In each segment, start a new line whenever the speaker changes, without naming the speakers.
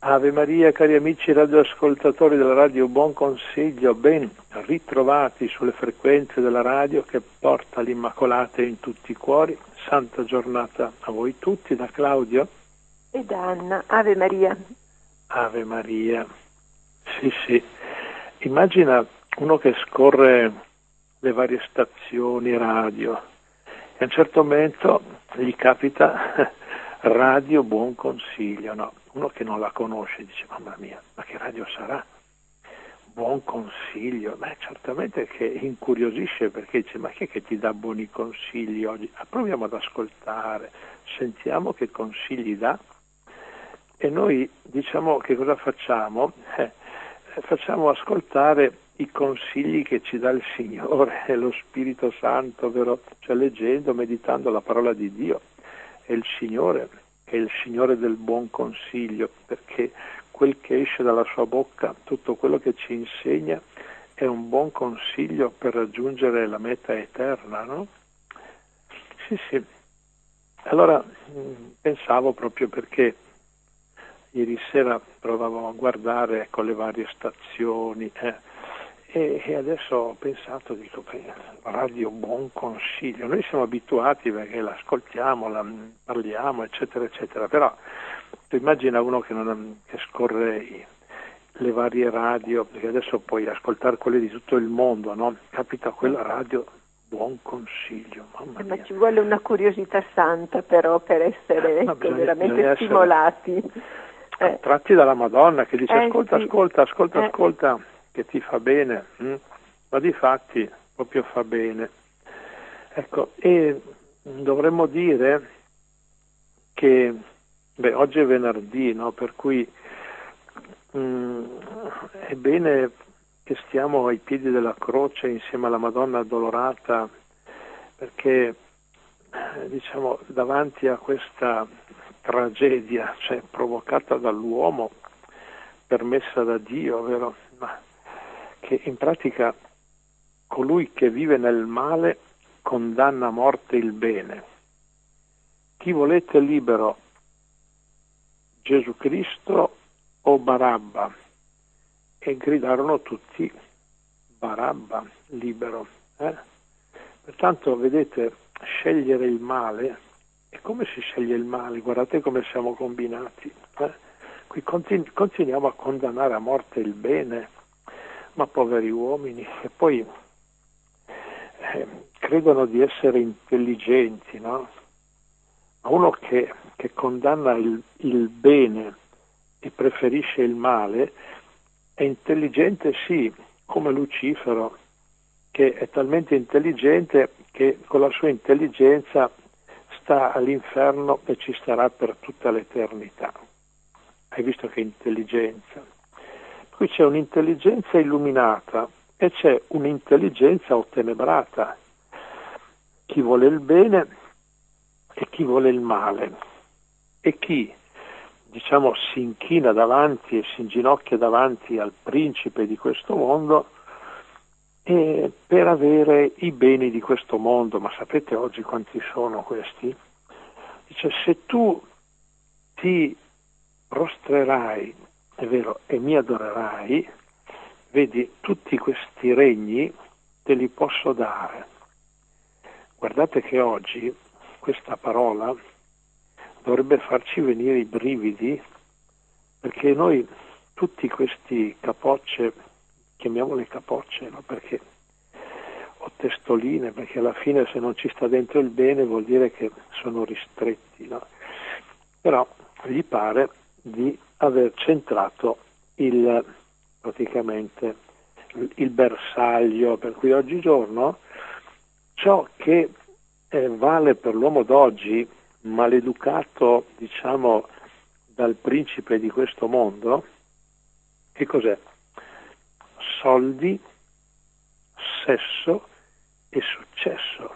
Ave Maria, cari amici radioascoltatori della Radio Buon Consiglio, ben ritrovati sulle frequenze della radio che porta l'Immacolata in tutti i cuori. Santa giornata a voi tutti, da Claudio
e da Anna. Ave Maria.
Ave Maria. Sì. Immagina uno che scorre le varie stazioni radio e a un certo momento gli capita Radio Buon Consiglio, no? Uno che non la conosce dice: mamma mia, ma che radio sarà? Buon Consiglio? Beh, certamente che incuriosisce, perché dice: ma chi è che ti dà buoni consigli oggi? Proviamo ad ascoltare, sentiamo che consigli dà. E noi diciamo che cosa facciamo? Facciamo ascoltare i consigli che ci dà il Signore e lo Spirito Santo, vero? Cioè leggendo, meditando la parola di Dio. È il Signore che è il Signore del buon consiglio, perché quel che esce dalla sua bocca, tutto quello che ci insegna, è un buon consiglio per raggiungere la meta eterna, no? Sì. Allora pensavo, proprio perché ieri sera provavo a guardare con le varie stazioni e adesso ho pensato, dico, Radio Buon Consiglio, noi siamo abituati perché l'ascoltiamo, la parliamo, eccetera eccetera, però tu immagina uno che scorre le varie radio, perché adesso puoi ascoltare quelle di tutto il mondo, no? Capita quella Radio Buon Consiglio, mamma mia.
Ma ci vuole una curiosità santa però per essere veramente stimolati.
Tratti dalla Madonna che dice ascolta,
sì.
ascolta, che ti fa bene, ma di fatti proprio fa bene. Ecco, e dovremmo dire che oggi è venerdì, no? Per cui è bene che stiamo ai piedi della croce insieme alla Madonna Addolorata, perché diciamo davanti a questa tragedia, cioè provocata dall'uomo, permessa da Dio, vero? Ma che in pratica colui che vive nel male condanna a morte il bene. Chi volete libero, Gesù Cristo o Barabba? E gridarono tutti Barabba, libero. Pertanto, vedete, scegliere il male. E come si sceglie il male? Guardate come siamo combinati. Qui continuiamo a condannare a morte il bene, ma poveri uomini, e poi credono di essere intelligenti, no? Ma uno che condanna il bene e preferisce il male è intelligente, sì, come Lucifero, che è talmente intelligente che con la sua intelligenza sta all'inferno e ci starà per tutta l'eternità. Hai visto che intelligenza? Qui c'è un'intelligenza illuminata e c'è un'intelligenza ottenebrata. Chi vuole il bene e chi vuole il male. E chi, diciamo, si inchina davanti e si inginocchia davanti al principe di questo mondo per avere i beni di questo mondo. Ma sapete oggi quanti sono questi? Dice: se tu ti prostrerai, è vero, e mi adorerai, vedi, tutti questi regni te li posso dare. Guardate che oggi questa parola dovrebbe farci venire i brividi, perché noi tutti questi capocce, chiamiamole capocce, no? Perché o testoline, perché alla fine se non ci sta dentro il bene vuol dire che sono ristretti, no? Però gli pare di aver centrato praticamente il bersaglio, per cui oggigiorno ciò che vale per l'uomo d'oggi, maleducato, diciamo, dal principe di questo mondo, che cos'è? Soldi, sesso e successo.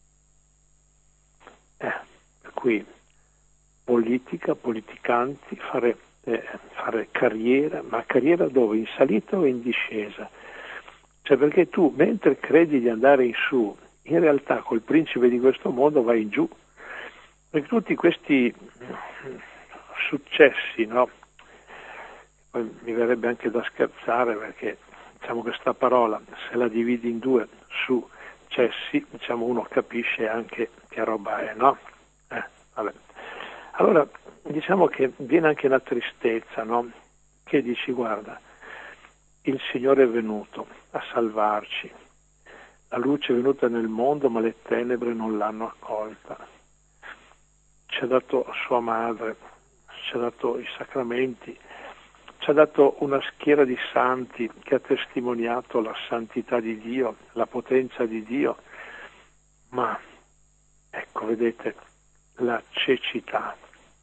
Per cui politica, politicanti, fare carriera, ma carriera dove? In salita o in discesa? Cioè, perché tu, mentre credi di andare in su, in realtà col principe di questo mondo vai in giù, perché tutti questi successi, no? poi mi verrebbe anche da scherzare, perché diciamo questa parola, se la dividi in due, successi, diciamo uno capisce anche che roba è, no? Vabbè. Allora diciamo che viene anche una tristezza, no? Che dici, guarda, il Signore è venuto a salvarci, la luce è venuta nel mondo ma le tenebre non l'hanno accolta, ci ha dato sua madre, ci ha dato i sacramenti, ci ha dato una schiera di santi che ha testimoniato la santità di Dio, la potenza di Dio, ma ecco, vedete, la cecità.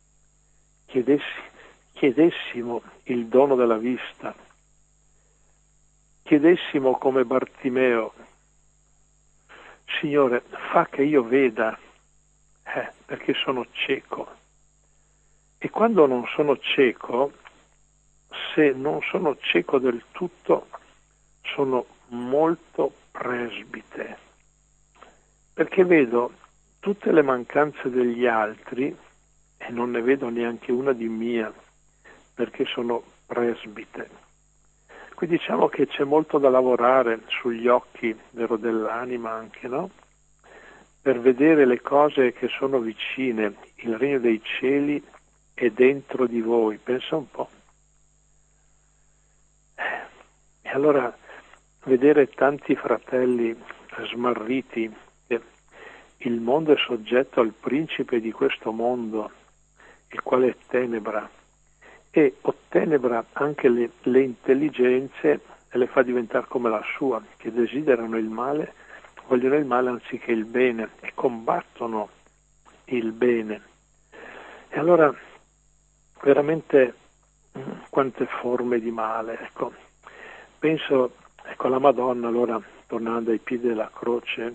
Chiedessimo il dono della vista, chiedessimo come Bartimeo, Signore, fa che io veda, perché sono cieco. E quando non sono cieco, se non sono cieco del tutto, sono molto presbite, perché vedo tutte le mancanze degli altri e non ne vedo neanche una di mia, perché sono presbite. Qui diciamo che c'è molto da lavorare sugli occhi, vero, dell'anima anche, no? Per vedere le cose che sono vicine, il regno dei cieli è dentro di voi, pensa un po'. E allora vedere tanti fratelli smarriti, che il mondo è soggetto al principe di questo mondo, il quale è tenebra, e ottenebra anche le intelligenze e le fa diventare come la sua, che desiderano il male, vogliono il male anziché il bene e combattono il bene. E allora veramente quante forme di male, ecco. Penso, ecco, alla Madonna, allora, tornando ai piedi della croce,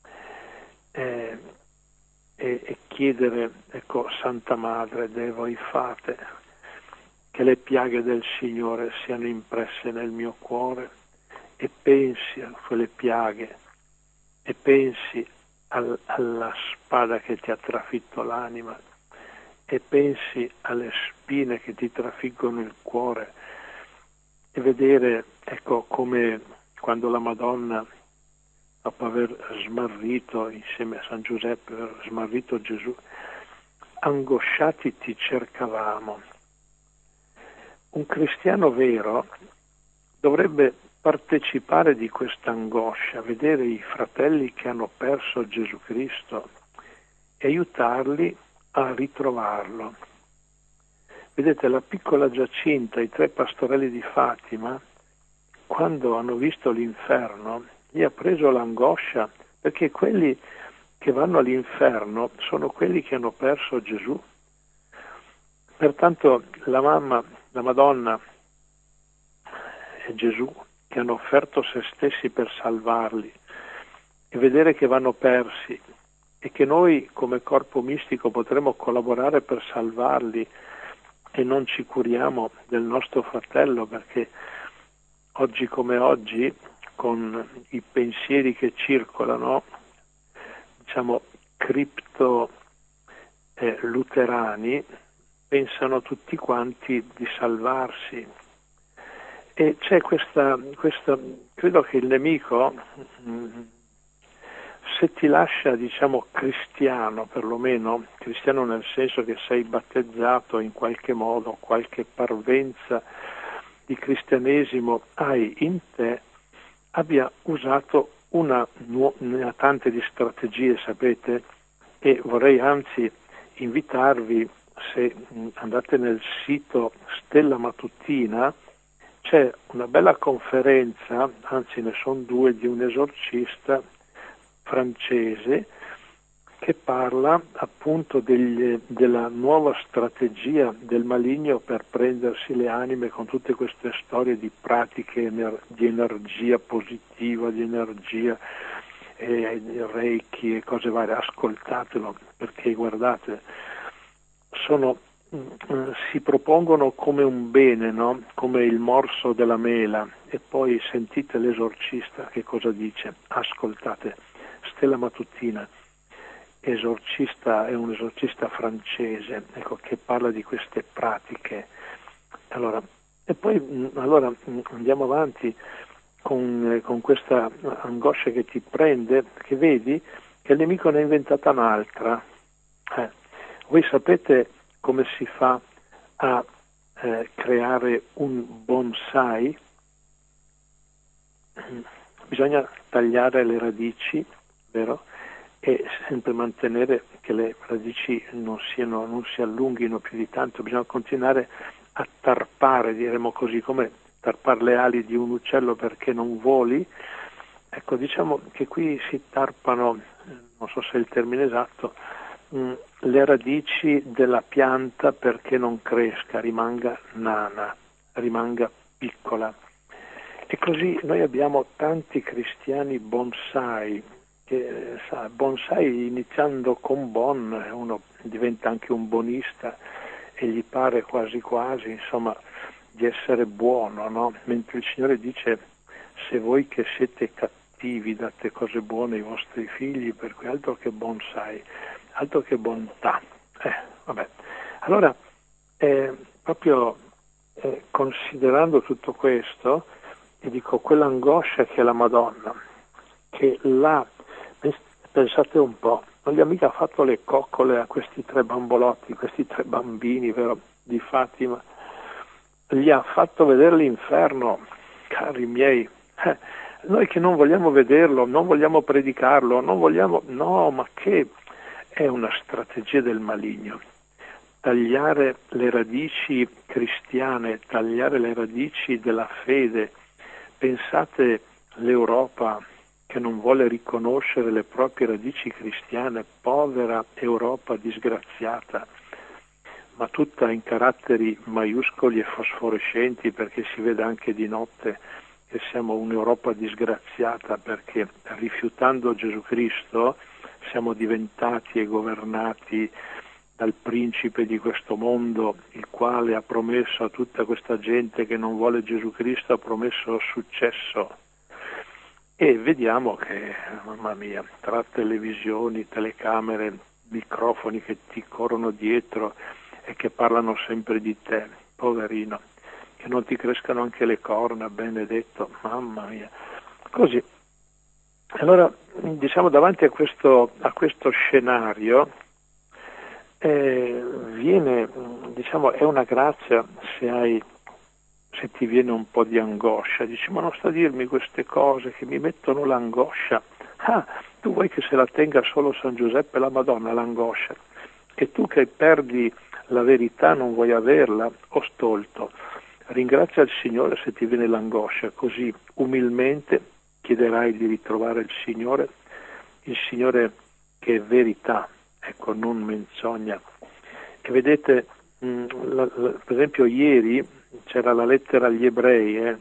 e chiedere, ecco, Santa Madre Dei voi fate, che le piaghe del Signore siano impresse nel mio cuore, e pensi a quelle piaghe, e pensi alla spada che ti ha trafitto l'anima, e pensi alle spine che ti trafiggono il cuore, e vedere, ecco, come quando la Madonna, dopo aver smarrito insieme a San Giuseppe, aver smarrito Gesù, angosciati ti cercavamo. Un cristiano vero dovrebbe partecipare di questa angoscia, vedere i fratelli che hanno perso Gesù Cristo e aiutarli a ritrovarlo. Vedete, la piccola Giacinta, i 3 pastorelli di Fatima, quando hanno visto l'inferno, gli ha preso l'angoscia, perché quelli che vanno all'inferno sono quelli che hanno perso Gesù. Pertanto la mamma, la Madonna e Gesù, che hanno offerto se stessi per salvarli, e vedere che vanno persi e che noi come corpo mistico potremo collaborare per salvarli e non ci curiamo del nostro fratello, perché oggi come oggi, con i pensieri che circolano, diciamo cripto luterani, pensano tutti quanti di salvarsi. E c'è questa credo che il nemico, se ti lascia, diciamo, cristiano, perlomeno cristiano nel senso che sei battezzato in qualche modo, qualche parvenza di cristianesimo hai in te, abbia usato ne ha tante di strategie, sapete, e vorrei anzi invitarvi, se andate nel sito Stella Mattutina, c'è una bella conferenza, anzi ne sono 2, di un esorcista francese che parla appunto della nuova strategia del maligno per prendersi le anime con tutte queste storie di pratiche di energia positiva, di energia reiki e cose varie. Ascoltatelo, perché guardate, si propongono come un bene, no? Come il morso della mela, e poi sentite l'esorcista che cosa dice. Ascoltate, Stella Mattutina, esorcista, è un esorcista francese, ecco, che parla di queste pratiche. Allora, E poi allora andiamo avanti con questa angoscia che ti prende, che vedi che il nemico ne ha inventata un'altra. Voi sapete come si fa a creare un bonsai? Bisogna tagliare le radici, vero? E sempre mantenere che le radici non si allunghino più di tanto, bisogna continuare a tarpare, diremo così, come tarpare le ali di un uccello perché non voli. Ecco, diciamo che qui si tarpano, non so se è il termine esatto, le radici della pianta perché non cresca, rimanga nana, rimanga piccola. E così noi abbiamo tanti cristiani bonsai, che bonsai iniziando con bon, uno diventa anche un bonista e gli pare quasi quasi, insomma, di essere buono, no? Mentre il Signore dice: se voi che siete cattivi date cose buone ai vostri figli, per cui altro che bonsai, altro che bontà. Vabbè. Allora, proprio considerando tutto questo, ti dico, quell'angoscia che è la Madonna, che pensate un po', non gli ha mica fatto le coccole a questi 3 bambolotti, questi 3 bambini, vero, di Fatima, gli ha fatto vedere l'inferno, cari miei. Noi che non vogliamo vederlo, non vogliamo predicarlo, no, ma che è una strategia del maligno. Tagliare le radici cristiane, tagliare le radici della fede. Pensate l'Europa che non vuole riconoscere le proprie radici cristiane, povera Europa disgraziata, ma tutta in caratteri maiuscoli e fosforescenti, perché si vede anche di notte che siamo un'Europa disgraziata, perché rifiutando Gesù Cristo siamo diventati e governati dal principe di questo mondo, il quale ha promesso a tutta questa gente che non vuole Gesù Cristo, ha promesso successo. E vediamo che, mamma mia, tra televisioni, telecamere, microfoni che ti corrono dietro e che parlano sempre di te, poverino, che non ti crescano anche le corna, benedetto, mamma mia. Così. Allora, diciamo, davanti a questo scenario viene, diciamo, è una grazia se ti viene un po' di angoscia, dici: ma non sta a dirmi queste cose che mi mettono l'angoscia. Tu vuoi che se la tenga solo San Giuseppe e la Madonna l'angoscia, e tu che perdi la verità non vuoi averla? O stolto, ringrazia il Signore se ti viene l'angoscia, così umilmente chiederai di ritrovare il Signore che è verità, ecco, non menzogna. E vedete, per esempio ieri c'era la lettera agli ebrei,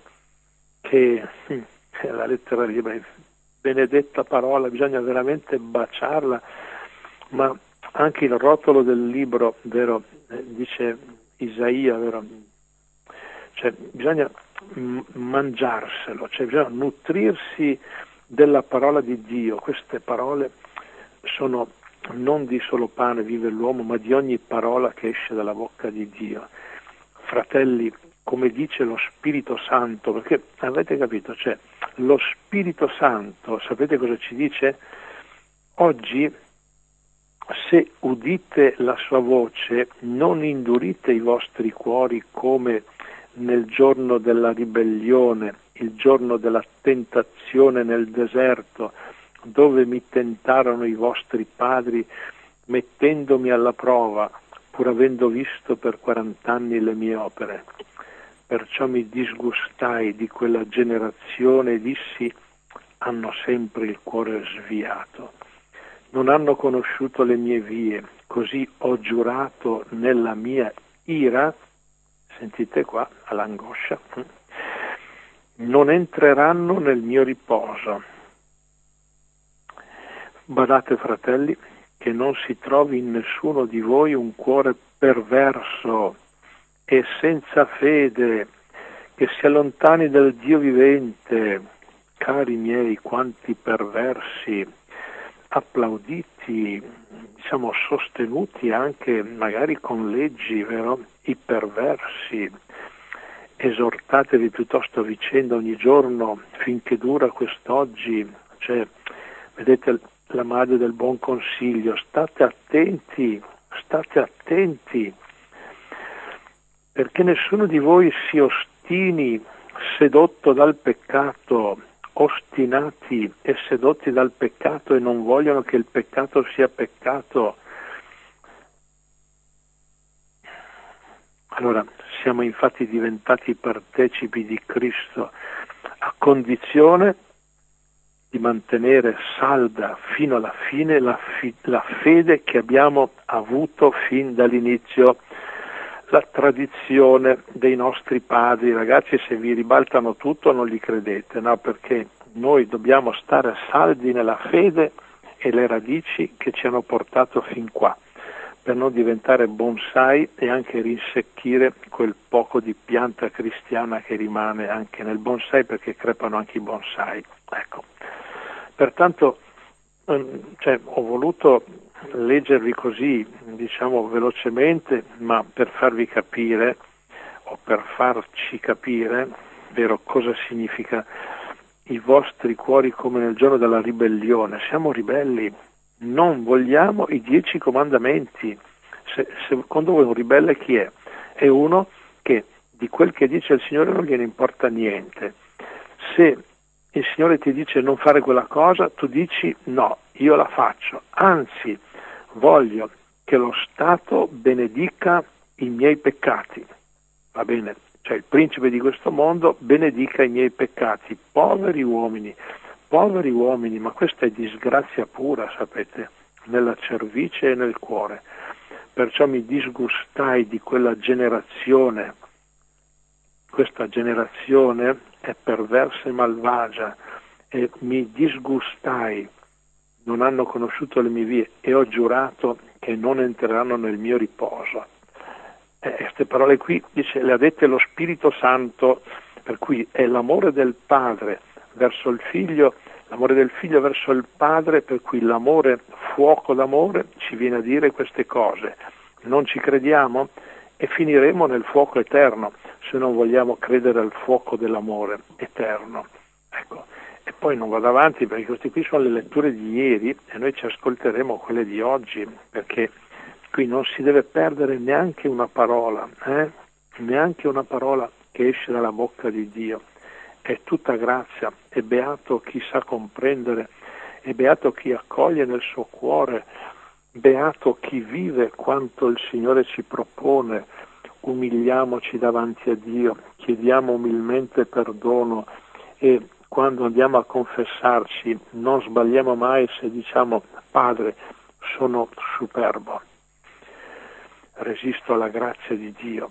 la lettera agli ebrei, benedetta parola, bisogna veramente baciarla, ma anche il rotolo del libro, vero, dice Isaia, vero, cioè bisogna mangiarselo, cioè bisogna nutrirsi della parola di Dio. Queste parole sono non di solo pane vive l'uomo, ma di ogni parola che esce dalla bocca di Dio. Fratelli, come dice lo Spirito Santo, perché avete capito, cioè lo Spirito Santo, sapete cosa ci dice? Oggi, se udite la sua voce, non indurite i vostri cuori come nel giorno della ribellione, il giorno della tentazione nel deserto, dove mi tentarono i vostri padri, mettendomi alla prova, pur avendo visto per 40 anni le mie opere. Perciò mi disgustai di quella generazione e dissi: hanno sempre il cuore sviato. Non hanno conosciuto le mie vie, così ho giurato nella mia ira, sentite qua all'angoscia, non entreranno nel mio riposo. Badate, fratelli, che non si trovi in nessuno di voi un cuore perverso e senza fede, che si allontani dal Dio vivente. Cari miei, quanti perversi, applauditi, diciamo sostenuti anche magari con leggi, vero? I perversi. esortatevi piuttosto a vicenda ogni giorno finché dura quest'oggi, cioè vedete la madre del buon consiglio, state attenti, perché nessuno di voi si ostini sedotto dal peccato, ostinati e sedotti dal peccato e non vogliono che il peccato sia peccato. Allora, siamo infatti diventati partecipi di Cristo a condizione di mantenere salda fino alla fine la fede che abbiamo avuto fin dall'inizio, la tradizione dei nostri padri. Ragazzi, se vi ribaltano tutto non li credete, no? Perché noi dobbiamo stare saldi nella fede e le radici che ci hanno portato fin qua, per non diventare bonsai e anche rinsecchire quel poco di pianta cristiana che rimane anche nel bonsai, perché crepano anche i bonsai. Ecco. Pertanto ho voluto leggervi così, diciamo velocemente, ma per farvi capire o per farci capire, vero, cosa significa i vostri cuori come nel giorno della ribellione. Siamo ribelli, non vogliamo i 10 comandamenti. Secondo voi un ribelle chi è? È uno che di quel che dice il Signore non gliene importa niente. Se il Signore ti dice non fare quella cosa, tu dici no, io la faccio, anzi voglio che lo Stato benedica i miei peccati, va bene? Cioè il principe di questo mondo benedica i miei peccati, poveri uomini, ma questa è disgrazia pura, sapete, nella cervice e nel cuore. Perciò mi disgustai di quella generazione. Questa generazione è perversa e malvagia, e mi disgustai, non hanno conosciuto le mie vie e ho giurato che non entreranno nel mio riposo. Queste parole qui dice, le ha dette lo Spirito Santo, per cui è l'amore del Padre verso il Figlio, l'amore del Figlio verso il Padre, per cui l'amore, fuoco d'amore, ci viene a dire queste cose. Non ci crediamo e finiremo nel fuoco eterno, se non vogliamo credere al fuoco dell'amore eterno. Ecco. E poi non vado avanti perché queste qui sono le letture di ieri e noi ci ascolteremo quelle di oggi, perché qui non si deve perdere neanche una parola, neanche una parola che esce dalla bocca di Dio. È tutta grazia, è beato chi sa comprendere, è beato chi accoglie nel suo cuore, beato chi vive quanto il Signore ci propone. Umiliamoci davanti a Dio, chiediamo umilmente perdono e quando andiamo a confessarci non sbagliamo mai se diciamo Padre, sono superbo, resisto alla grazia di Dio,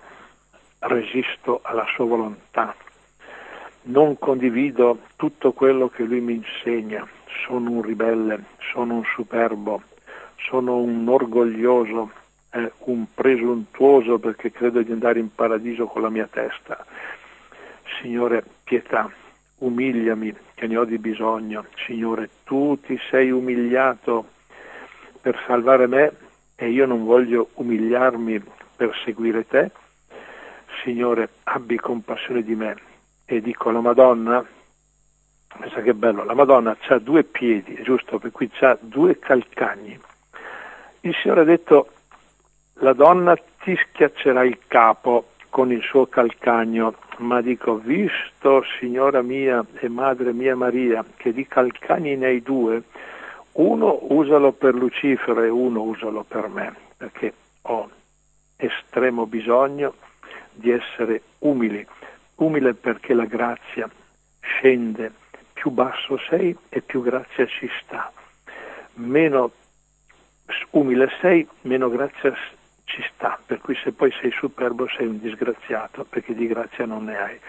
resisto alla sua volontà, non condivido tutto quello che Lui mi insegna, sono un ribelle, sono un superbo, sono un orgoglioso, un presuntuoso perché credo di andare in paradiso con la mia testa. Signore, pietà, umiliami che ne ho di bisogno. Signore, tu ti sei umiliato per salvare me e io non voglio umiliarmi per seguire te. Signore, abbi compassione di me. E dico alla Madonna, pensa che bello, la Madonna ha 2 piedi, giusto? Per cui ha 2 calcagni. Il Signore ha detto, la donna ti schiaccerà il capo con il suo calcagno, ma dico, visto, Signora mia e Madre mia Maria, che di calcagni ne hai 2, uno usalo per Lucifero e uno usalo per me, perché ho estremo bisogno di essere umile perché la grazia scende, più basso sei e più grazia ci sta, meno umile sei, meno grazia ci sta, per cui se poi sei superbo sei un disgraziato, perché di grazia non ne hai.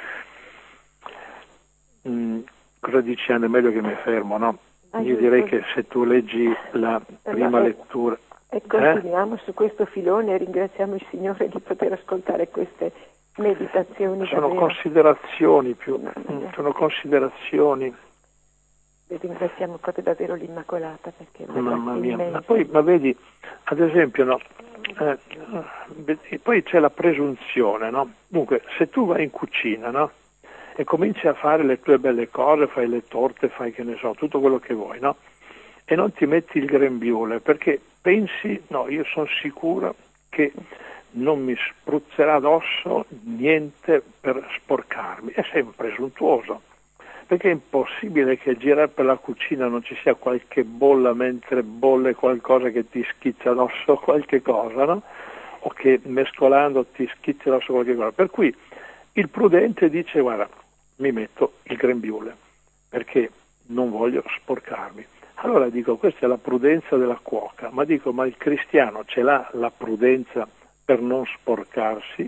Cosa dici Anna? È meglio che mi fermo, no? Io direi che se tu leggi la prima lettura...
E continuiamo su questo filone e ringraziamo il Signore di poter ascoltare queste meditazioni.
Sono considerazioni più, sono considerazioni.
E ringraziamo proprio davvero l'Immacolata perché
mamma mia, ma vedi, ad esempio, no, E poi c'è la presunzione, no? Dunque, se tu vai in cucina, no? E cominci a fare le tue belle cose, fai le torte, fai che ne so, tutto quello che vuoi, no? E non ti metti il grembiule, perché pensi, no, io sono sicuro che non mi spruzzerà addosso niente per sporcarmi, e sei un presuntuoso, perché è impossibile che girare per la cucina non ci sia qualche bolla mentre bolle qualcosa che ti schizza addosso qualche cosa, no? O che mescolando ti schizza addosso qualche cosa. Per cui il prudente dice: guarda, mi metto il grembiule perché non voglio sporcarmi. Allora dico, questa è la prudenza della cuoca, ma dico, ma il cristiano ce l'ha la prudenza per non sporcarsi?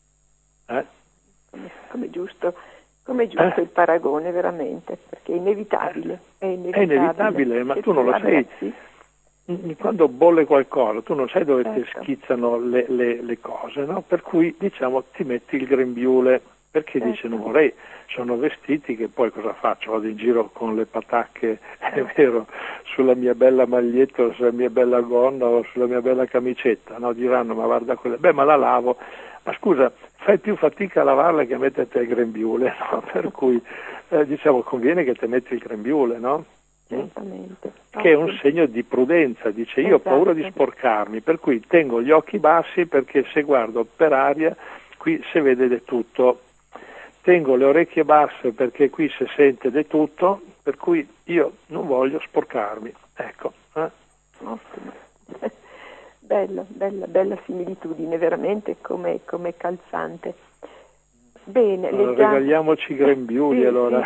Come giusto il paragone, veramente, perché è inevitabile. È
inevitabile, ma tu non lo sai. Quando bolle qualcosa, tu non sai dove ti schizzano le cose, no? Per cui, diciamo, ti metti il grembiule, perché dice, non vorrei, sono vestiti che poi cosa faccio? Vado in giro con le patacche, è vero, sulla mia bella maglietta, o sulla mia bella gonna o sulla mia bella camicetta, no? Diranno, ma guarda quella, ma la lavo. Ma scusa, fai più fatica a lavarla che a metterti il grembiule, no? Per cui, diciamo, conviene che ti metti il grembiule, no?
Certamente.
Che è un segno di prudenza, dice, io ho paura di sporcarmi, per cui tengo gli occhi bassi, perché se guardo per aria qui si vede di tutto, tengo le orecchie basse perché qui si sente di tutto, per cui io non voglio sporcarmi, ecco.
Ottimo. Bella similitudine, veramente come calzante. Bene,
allora, regaliamoci i grembiuli, allora.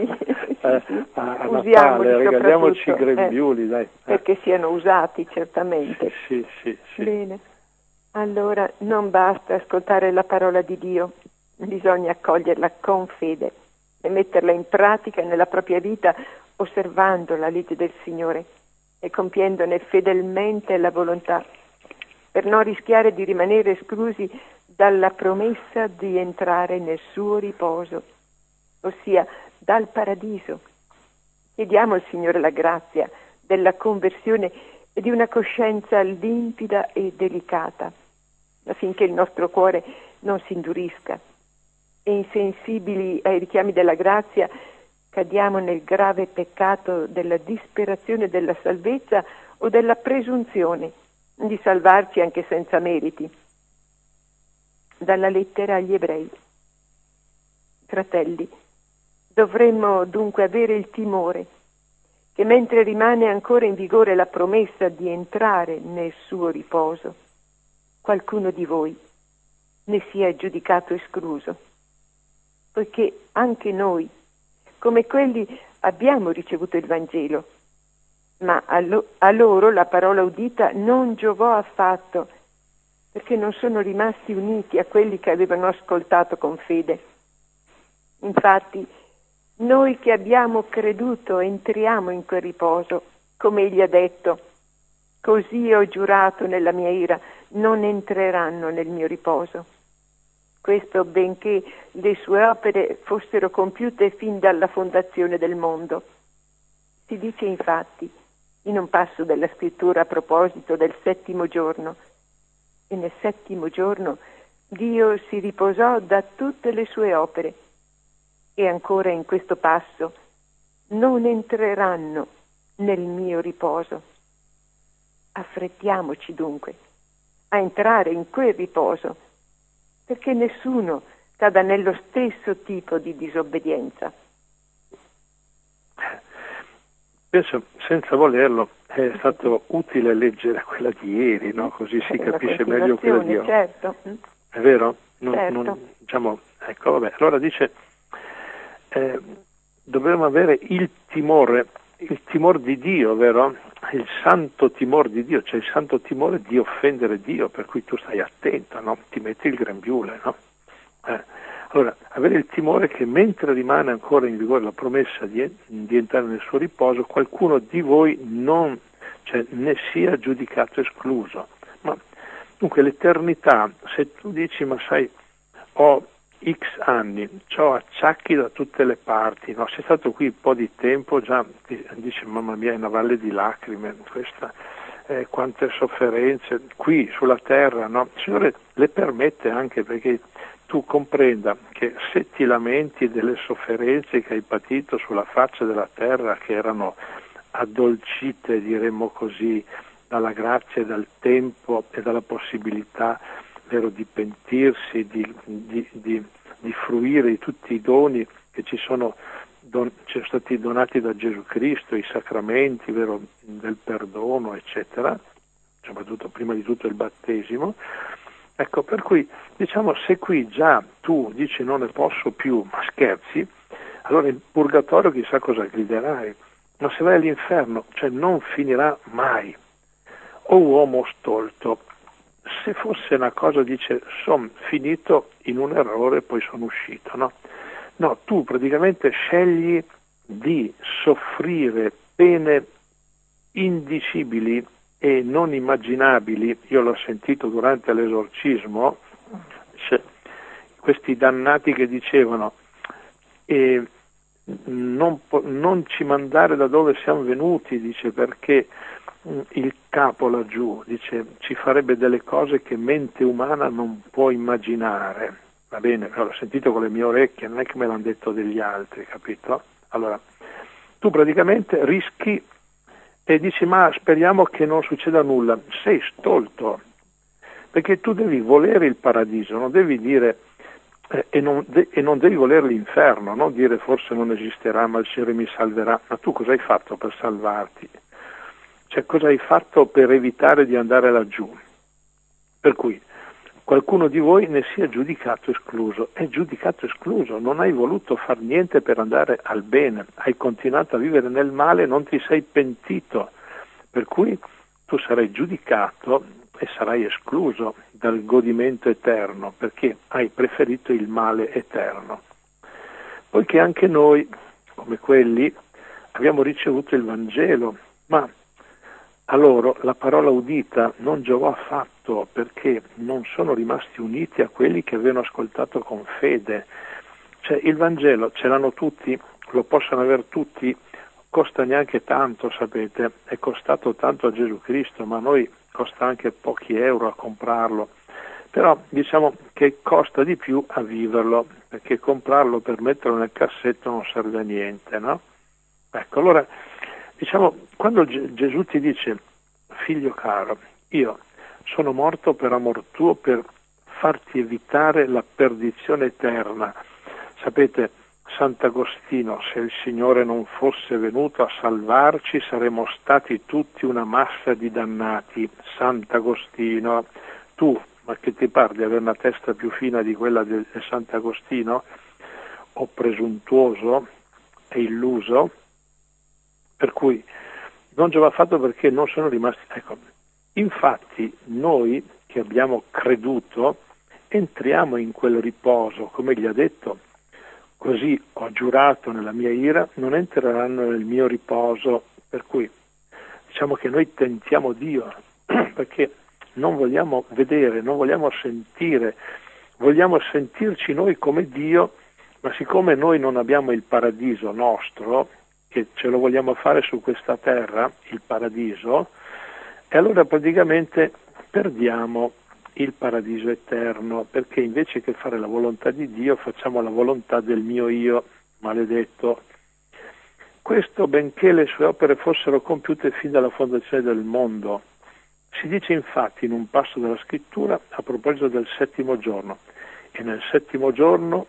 A
Usiamoli,
Natale regaliamoci i grembiuli, dai.
Perché siano usati, certamente.
Sì.
Bene, allora non basta ascoltare la parola di Dio, bisogna accoglierla con fede e metterla in pratica nella propria vita, osservando la legge del Signore e compiendone fedelmente la volontà, per non rischiare di rimanere esclusi dalla promessa di entrare nel suo riposo, ossia dal paradiso. Chiediamo al Signore la grazia della conversione e di una coscienza limpida e delicata, affinché il nostro cuore non si indurisca e, insensibili ai richiami della grazia, cadiamo nel grave peccato della disperazione della salvezza o della presunzione di salvarci anche senza meriti. Dalla lettera agli Ebrei. Fratelli, dovremmo dunque avere il timore che mentre rimane ancora in vigore la promessa di entrare nel suo riposo, qualcuno di voi ne sia giudicato escluso, poiché anche noi, come quelli, abbiamo ricevuto il Vangelo, ma a loro la parola udita non giovò affatto, perché non sono rimasti uniti a quelli che avevano ascoltato con fede. Infatti, noi che abbiamo creduto entriamo in quel riposo, come egli ha detto: così ho giurato nella mia ira, non entreranno nel mio riposo. Questo benché le sue opere fossero compiute fin dalla fondazione del mondo. Si dice infatti in un passo della scrittura a proposito del 7° giorno: e nel 7° giorno Dio si riposò da tutte le sue opere. E ancora in questo passo: non entreranno nel mio riposo. Affrettiamoci dunque a entrare in quel riposo, perché nessuno cada nello stesso tipo di disobbedienza.
Penso, senza volerlo, è stato utile leggere quella di ieri, no? Così si capisce meglio quella di oggi.
Certo.
È vero?
Certo.
Diciamo, ecco, vabbè. Allora dice, dovremmo avere il timore di Dio, vero? Il santo timore di Dio, cioè il santo timore di offendere Dio, per cui tu stai attento, no? Ti metti il grembiule, no? Allora, avere il timore che mentre rimane ancora in vigore la promessa di entrare nel suo riposo, qualcuno di voi ne sia giudicato escluso. Ma dunque l'eternità, se tu dici, ma sai, ho X anni, ho acciacchi da tutte le parti, no? Sei stato qui un po' di tempo, già dici, mamma mia, è una valle di lacrime questa, quante sofferenze qui sulla terra, no? Il Signore le permette anche perché tu comprenda che se ti lamenti delle sofferenze che hai patito sulla faccia della terra, che erano addolcite, diremmo così, dalla grazia e dal tempo e dalla possibilità, vero, di pentirsi, di fruire di tutti i doni che ci sono stati donati da Gesù Cristo, i sacramenti, vero, del perdono, eccetera, soprattutto prima di tutto il battesimo. Ecco, per cui diciamo, se qui già tu dici non ne posso più, ma scherzi, allora in purgatorio chissà cosa griderai, ma se vai all'inferno, cioè non finirà mai. O uomo stolto, se fosse una cosa, dice, son finito in un errore, poi sono uscito, no? No, tu praticamente scegli di soffrire pene indicibili e non immaginabili. Io l'ho sentito durante l'esorcismo, questi dannati che dicevano non ci mandare da dove siamo venuti, dice, perché il capo laggiù, dice, ci farebbe delle cose che mente umana non può immaginare. Va bene, l'ho sentito con le mie orecchie, non è che me l'hanno detto degli altri, capito? Allora, tu praticamente rischi e dici, ma speriamo che non succeda nulla. Sei stolto, perché tu devi volere il paradiso, non devi dire e non devi volere l'inferno, non dire forse non esisterà, ma il Signore mi salverà. Ma tu cosa hai fatto per salvarti? Cioè, cosa hai fatto per evitare di andare laggiù? Per cui qualcuno di voi ne sia giudicato escluso. È giudicato escluso, non hai voluto far niente per andare al bene, hai continuato a vivere nel male, non ti sei pentito, per cui tu sarai giudicato e sarai escluso dal godimento eterno, perché hai preferito il male eterno. Poiché anche noi, come quelli, abbiamo ricevuto il Vangelo, ma a loro la parola udita non giovò affatto, perché non sono rimasti uniti a quelli che avevano ascoltato con fede. Cioè il Vangelo ce l'hanno tutti, lo possono avere tutti, costa neanche tanto, sapete, è costato tanto a Gesù Cristo, ma a noi costa anche pochi euro a comprarlo. Però diciamo che costa di più a viverlo, perché comprarlo per metterlo nel cassetto non serve a niente, no? Ecco, allora diciamo, quando Gesù ti dice, figlio caro, io sono morto per amor tuo, per farti evitare la perdizione eterna. Sapete, Sant'Agostino, se il Signore non fosse venuto a salvarci saremmo stati tutti una massa di dannati. Sant'Agostino, tu, ma che ti pare di avere una testa più fina di quella di Sant'Agostino? O presuntuoso e illuso? Per cui non giova fatto perché non sono rimasti. Ecco, infatti noi che abbiamo creduto entriamo in quel riposo, come gli ha detto, così ho giurato nella mia ira, non entreranno nel mio riposo. Per cui diciamo che noi tentiamo Dio, perché non vogliamo vedere, non vogliamo sentire, vogliamo sentirci noi come Dio, ma siccome noi non abbiamo il paradiso nostro, che ce lo vogliamo fare su questa terra, il paradiso, e allora praticamente perdiamo il paradiso eterno, perché invece che fare la volontà di Dio facciamo la volontà del mio io, maledetto. Questo benché le sue opere fossero compiute fin dalla fondazione del mondo. Si dice infatti in un passo della scrittura a proposito del settimo giorno, e nel settimo giorno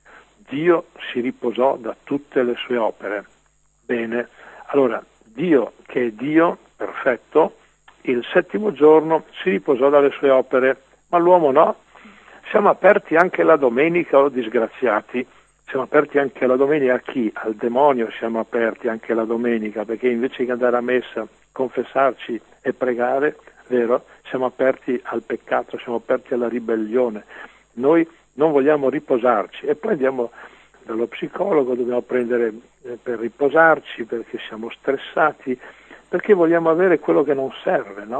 Dio si riposò da tutte le sue opere. Bene, allora Dio che è Dio, perfetto, il settimo giorno si riposò dalle sue opere, ma l'uomo no. Siamo aperti anche la domenica, o disgraziati, siamo aperti anche la domenica a chi? Al demonio siamo aperti anche la domenica, perché invece che andare a messa, confessarci e pregare, vero? Siamo aperti al peccato, siamo aperti alla ribellione. Noi non vogliamo riposarci e poi andiamo dallo psicologo, dobbiamo prendere per riposarci perché siamo stressati, perché vogliamo avere quello che non serve, no?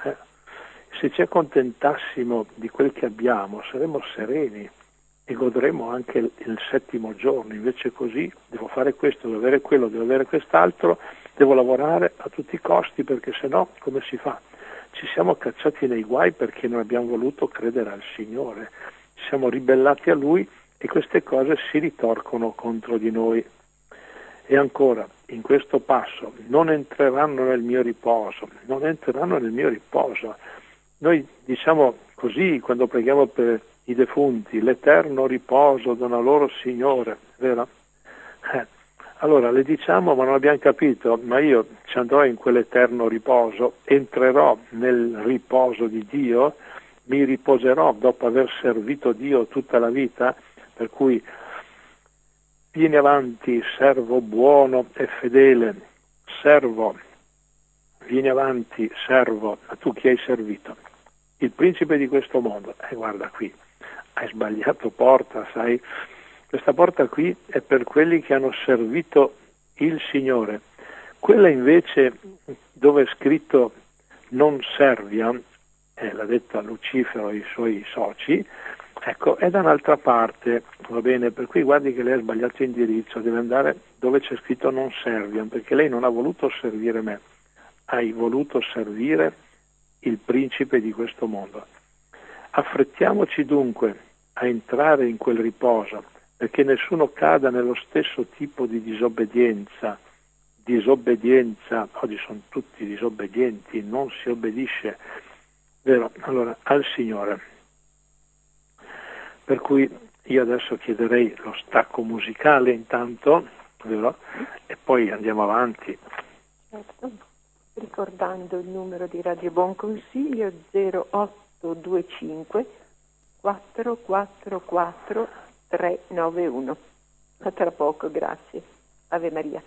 Se ci accontentassimo di quel che abbiamo saremmo sereni e godremo anche il settimo giorno. Invece così devo fare questo, devo avere quello, devo avere quest'altro, devo lavorare a tutti i costi perché se no come si fa? Ci siamo cacciati nei guai perché non abbiamo voluto credere al Signore, ci siamo ribellati a Lui e queste cose si ritorcono contro di noi. E ancora, in questo passo, non entreranno nel mio riposo, non entreranno nel mio riposo. Noi diciamo così quando preghiamo per i defunti, l'eterno riposo dona loro Signore, vero? Allora le diciamo ma non abbiamo capito, ma io ci andrò in quell'eterno riposo, entrerò nel riposo di Dio, mi riposerò dopo aver servito Dio tutta la vita, per cui vieni avanti, servo buono e fedele, servo, vieni avanti, servo, a tu chi hai servito? Il principe di questo mondo. Guarda qui, hai sbagliato porta, sai? Questa porta qui è per quelli che hanno servito il Signore. Quella invece dove è scritto non serviam, l'ha detta Lucifero e i suoi soci, ecco, è da un'altra parte, va bene? Per cui guardi che lei ha sbagliato indirizzo, deve andare dove c'è scritto non serviam, perché lei non ha voluto servire me, hai voluto servire il principe di questo mondo. Affrettiamoci dunque a entrare in quel riposo, perché nessuno cada nello stesso tipo di disobbedienza. Oggi sono tutti disobbedienti, non si obbedisce, vero? Allora, al Signore. Per cui io adesso chiederei lo stacco musicale intanto, vero? E poi andiamo avanti.
Certo. Ricordando il numero di Radio Buon Consiglio 0825 444 391. A tra poco, grazie. Ave Maria.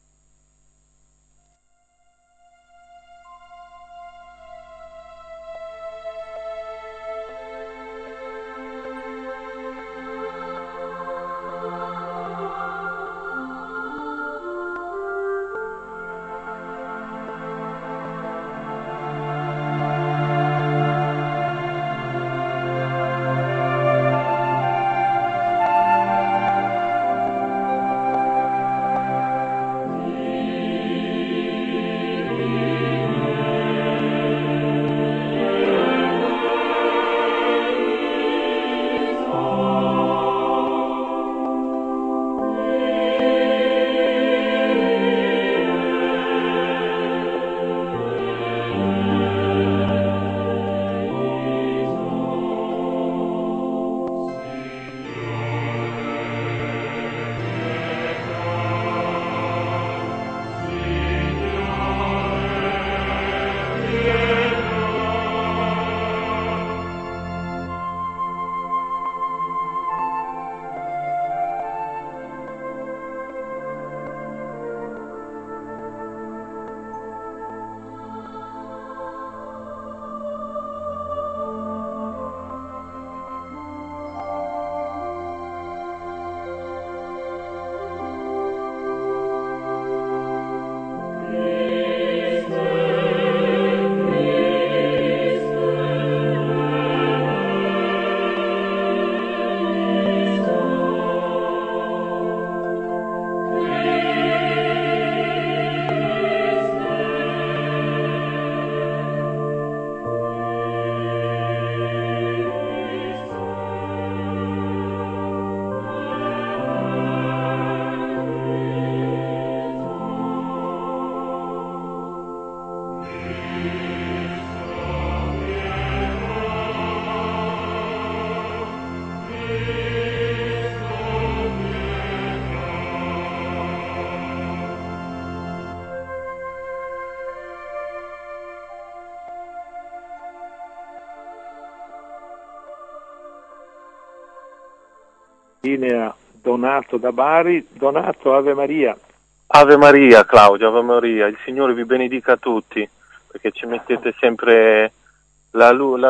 Linea Donato da Bari. Donato, Ave Maria.
Ave Maria, Claudio, Ave Maria. Il Signore vi benedica tutti, perché ci mettete sempre la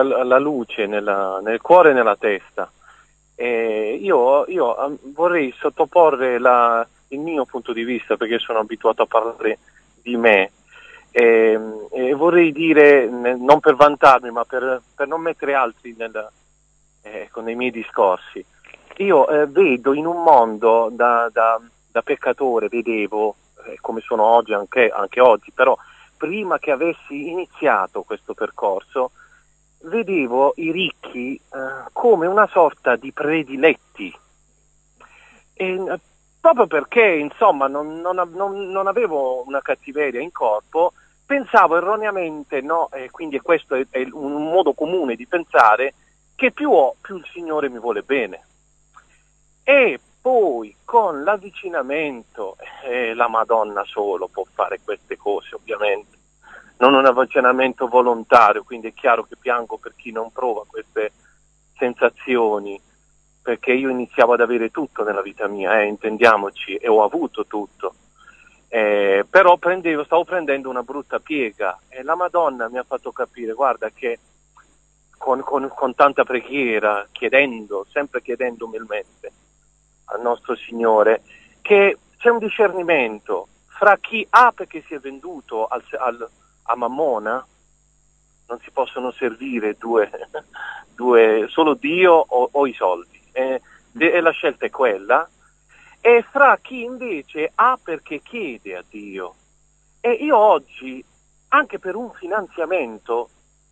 luce nel cuore e nella testa. Io vorrei sottoporre il mio punto di vista, perché sono abituato a parlare di me, e vorrei dire, non per vantarmi, ma per non mettere altri nei miei discorsi. Io vedo in un mondo da peccatore, vedevo come sono oggi anche oggi, però prima che avessi iniziato questo percorso vedevo i ricchi come una sorta di prediletti, e, proprio perché insomma non avevo una cattiveria in corpo, pensavo erroneamente, no? Quindi questo è un modo comune di pensare, che più ho, più il Signore mi vuole bene. E poi con l'avvicinamento, la Madonna solo può fare queste cose, ovviamente, non un avvicinamento volontario, quindi è chiaro che piango per chi non prova queste sensazioni, perché io iniziavo ad avere tutto nella vita mia, intendiamoci, e ho avuto tutto. Però stavo prendendo una brutta piega, e la Madonna mi ha fatto capire, guarda, che con tanta preghiera, sempre chiedendo umilmente al nostro Signore, che c'è un discernimento fra chi ha perché si è venduto a Mammona. Non si possono servire due solo Dio o i soldi, e la scelta è quella, e fra chi invece ha perché chiede a Dio. E io oggi, anche per un finanziamento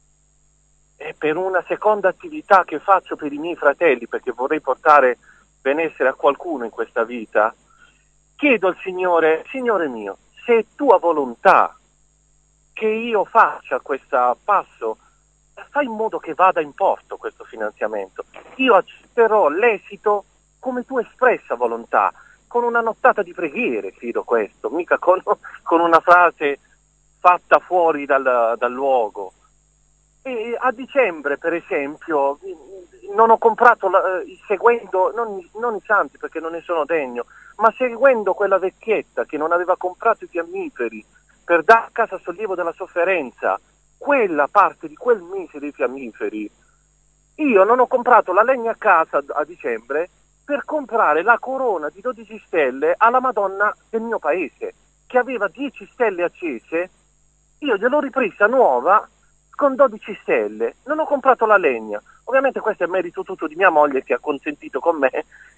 e per una seconda attività che faccio per i miei fratelli, perché vorrei portare benessere a qualcuno in questa vita, chiedo al Signore: Signore mio, se è tua volontà che io faccia questo passo, fai in modo che vada in porto questo finanziamento. Io accetterò l'esito come tua espressa volontà, con una nottata di preghiere, chiedo questo, mica con una frase fatta fuori dal luogo. E a dicembre, per esempio, non ho comprato, seguendo, non i santi perché non ne sono degno, ma seguendo quella vecchietta che non aveva comprato i fiammiferi per dare a casa sollievo della sofferenza, quella parte di quel mese dei fiammiferi, io non ho comprato la legna a casa a dicembre per comprare la corona di 12 stelle alla Madonna del mio paese, che aveva 10 stelle accese. Io gliel'ho ripresa nuova con 12 stelle, non ho comprato la legna. Ovviamente questo è merito tutto di mia moglie, che ha consentito con me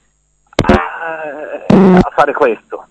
a fare questo.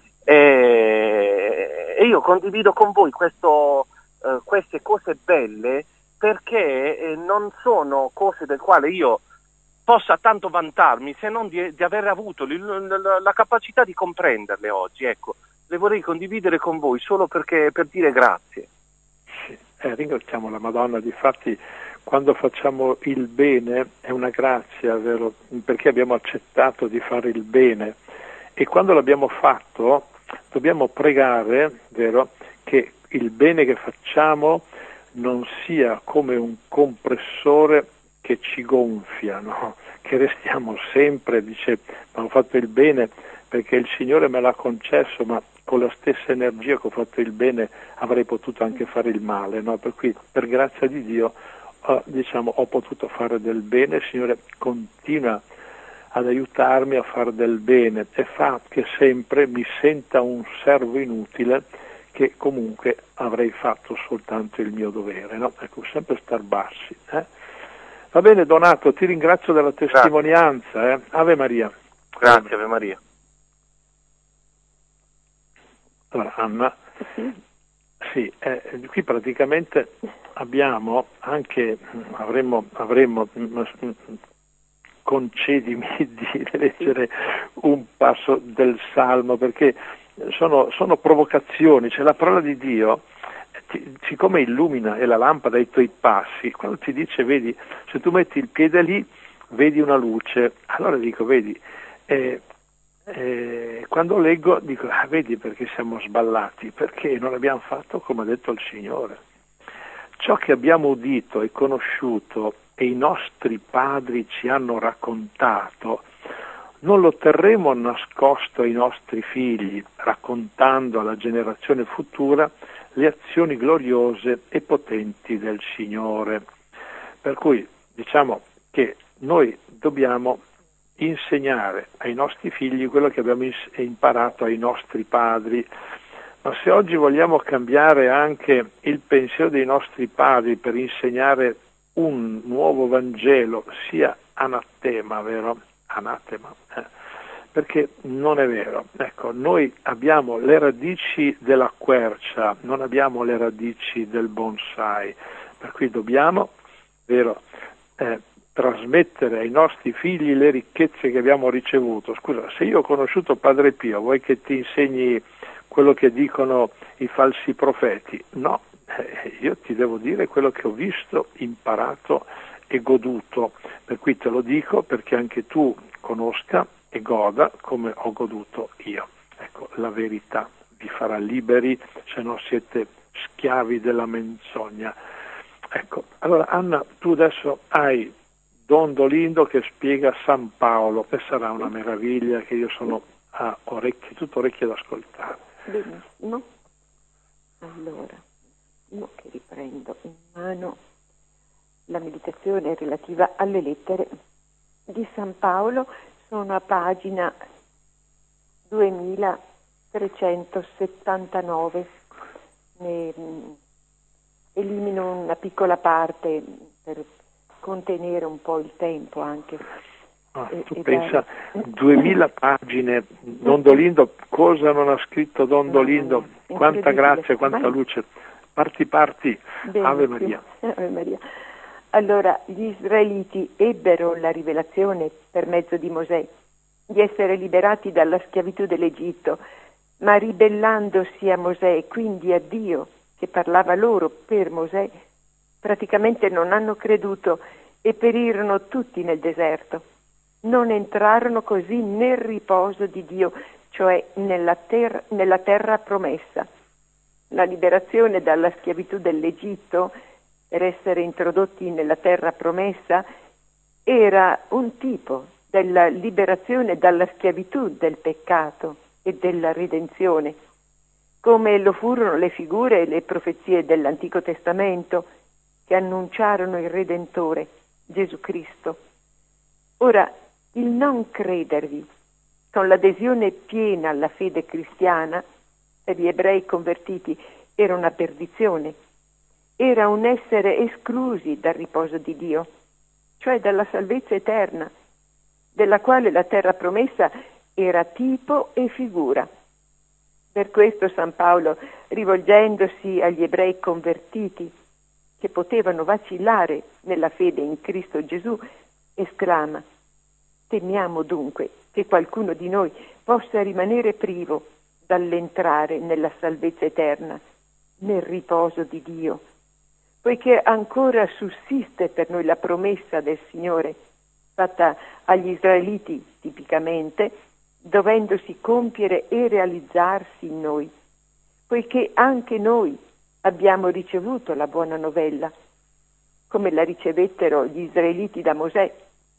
E io condivido con voi queste cose belle, perché non sono cose del quale io possa tanto vantarmi, se non di aver avuto la capacità di comprenderle oggi. Ecco, le vorrei condividere con voi solo per dire grazie.
Sì, ringraziamo la Madonna. Difatti, quando facciamo il bene è una grazia, vero? Perché abbiamo accettato di fare il bene, e quando l'abbiamo fatto dobbiamo pregare, vero, che il bene che facciamo non sia come un compressore che ci gonfia, no? Che restiamo sempre, dice, ma ho fatto il bene perché il Signore me l'ha concesso, ma con la stessa energia che ho fatto il bene avrei potuto anche fare il male, no? Per cui, per grazia di Dio, ho potuto fare del bene. Il Signore continua ad aiutarmi a fare del bene e fa che sempre mi senta un servo inutile, che comunque avrei fatto soltanto il mio dovere, no? Ecco, sempre star bassi. Va bene, Donato, ti ringrazio della testimonianza. Ave Maria.
Grazie, Ave Maria.
Allora, Anna, sì, qui praticamente abbiamo anche, avremmo concedimi di leggere un passo del Salmo, perché sono provocazioni, cioè la parola di Dio, siccome illumina è la lampada ai tuoi passi, quando ti dice, vedi, se tu metti il piede lì, vedi una luce, allora dico, vedi, quando leggo dico, vedi perché siamo sballati, perché non abbiamo fatto come ha detto il Signore. Ciò che abbiamo udito e conosciuto e i nostri padri ci hanno raccontato, non lo terremo nascosto ai nostri figli, raccontando alla generazione futura le azioni gloriose e potenti del Signore. Per cui diciamo che noi dobbiamo insegnare ai nostri figli quello che abbiamo imparato ai nostri padri, ma se oggi vogliamo cambiare anche il pensiero dei nostri padri per insegnare un nuovo Vangelo, sia anatema, vero? Anatema. perché non è vero. Ecco, noi abbiamo le radici della quercia, non abbiamo le radici del bonsai, per cui dobbiamo, vero, trasmettere ai nostri figli le ricchezze che abbiamo ricevuto. Scusa, se io ho conosciuto Padre Pio, vuoi che ti insegni quello che dicono i falsi profeti? No, io ti devo dire quello che ho visto, imparato e goduto, per cui te lo dico perché anche tu conosca e goda come ho goduto io. Ecco, la verità vi farà liberi, se non siete schiavi della menzogna. Ecco, allora Anna, tu adesso hai Don Dolindo che spiega San Paolo, che sarà una meraviglia che io sono a orecchie, tutto orecchie ad ascoltare.
Benissimo. Allora, io che riprendo in mano la meditazione relativa alle lettere di San Paolo, sono a pagina 2379. Ne elimino una piccola parte per contenere un po' il tempo anche.
Tu pensa, 2000 pagine, Don Dolindo, cosa non ha scritto Don Dolindo? Quanta grazia, quanta luce. Parti,
benissimo.
Ave Maria.
Ave Maria. Allora, gli israeliti ebbero la rivelazione per mezzo di Mosè di essere liberati dalla schiavitù dell'Egitto, ma ribellandosi a Mosè e quindi a Dio che parlava loro per Mosè, praticamente non hanno creduto e perirono tutti nel deserto. Non entrarono così nel riposo di Dio, cioè nella terra promessa. La liberazione dalla schiavitù dell'Egitto, per essere introdotti nella terra promessa, era un tipo della liberazione dalla schiavitù del peccato e della redenzione, come lo furono le figure e le profezie dell'Antico Testamento che annunciarono il Redentore, Gesù Cristo. Ora, il non credervi con l'adesione piena alla fede cristiana per gli ebrei convertiti era una perdizione, era un essere esclusi dal riposo di Dio, cioè dalla salvezza eterna, della quale la terra promessa era tipo e figura. Per questo San Paolo, rivolgendosi agli ebrei convertiti, che potevano vacillare nella fede in Cristo Gesù, esclama: temiamo dunque che qualcuno di noi possa rimanere privo dall'entrare nella salvezza eterna, nel riposo di Dio, poiché ancora sussiste per noi la promessa del Signore, fatta agli israeliti tipicamente, dovendosi compiere e realizzarsi in noi, poiché anche noi abbiamo ricevuto la buona novella, come la ricevettero gli israeliti da Mosè,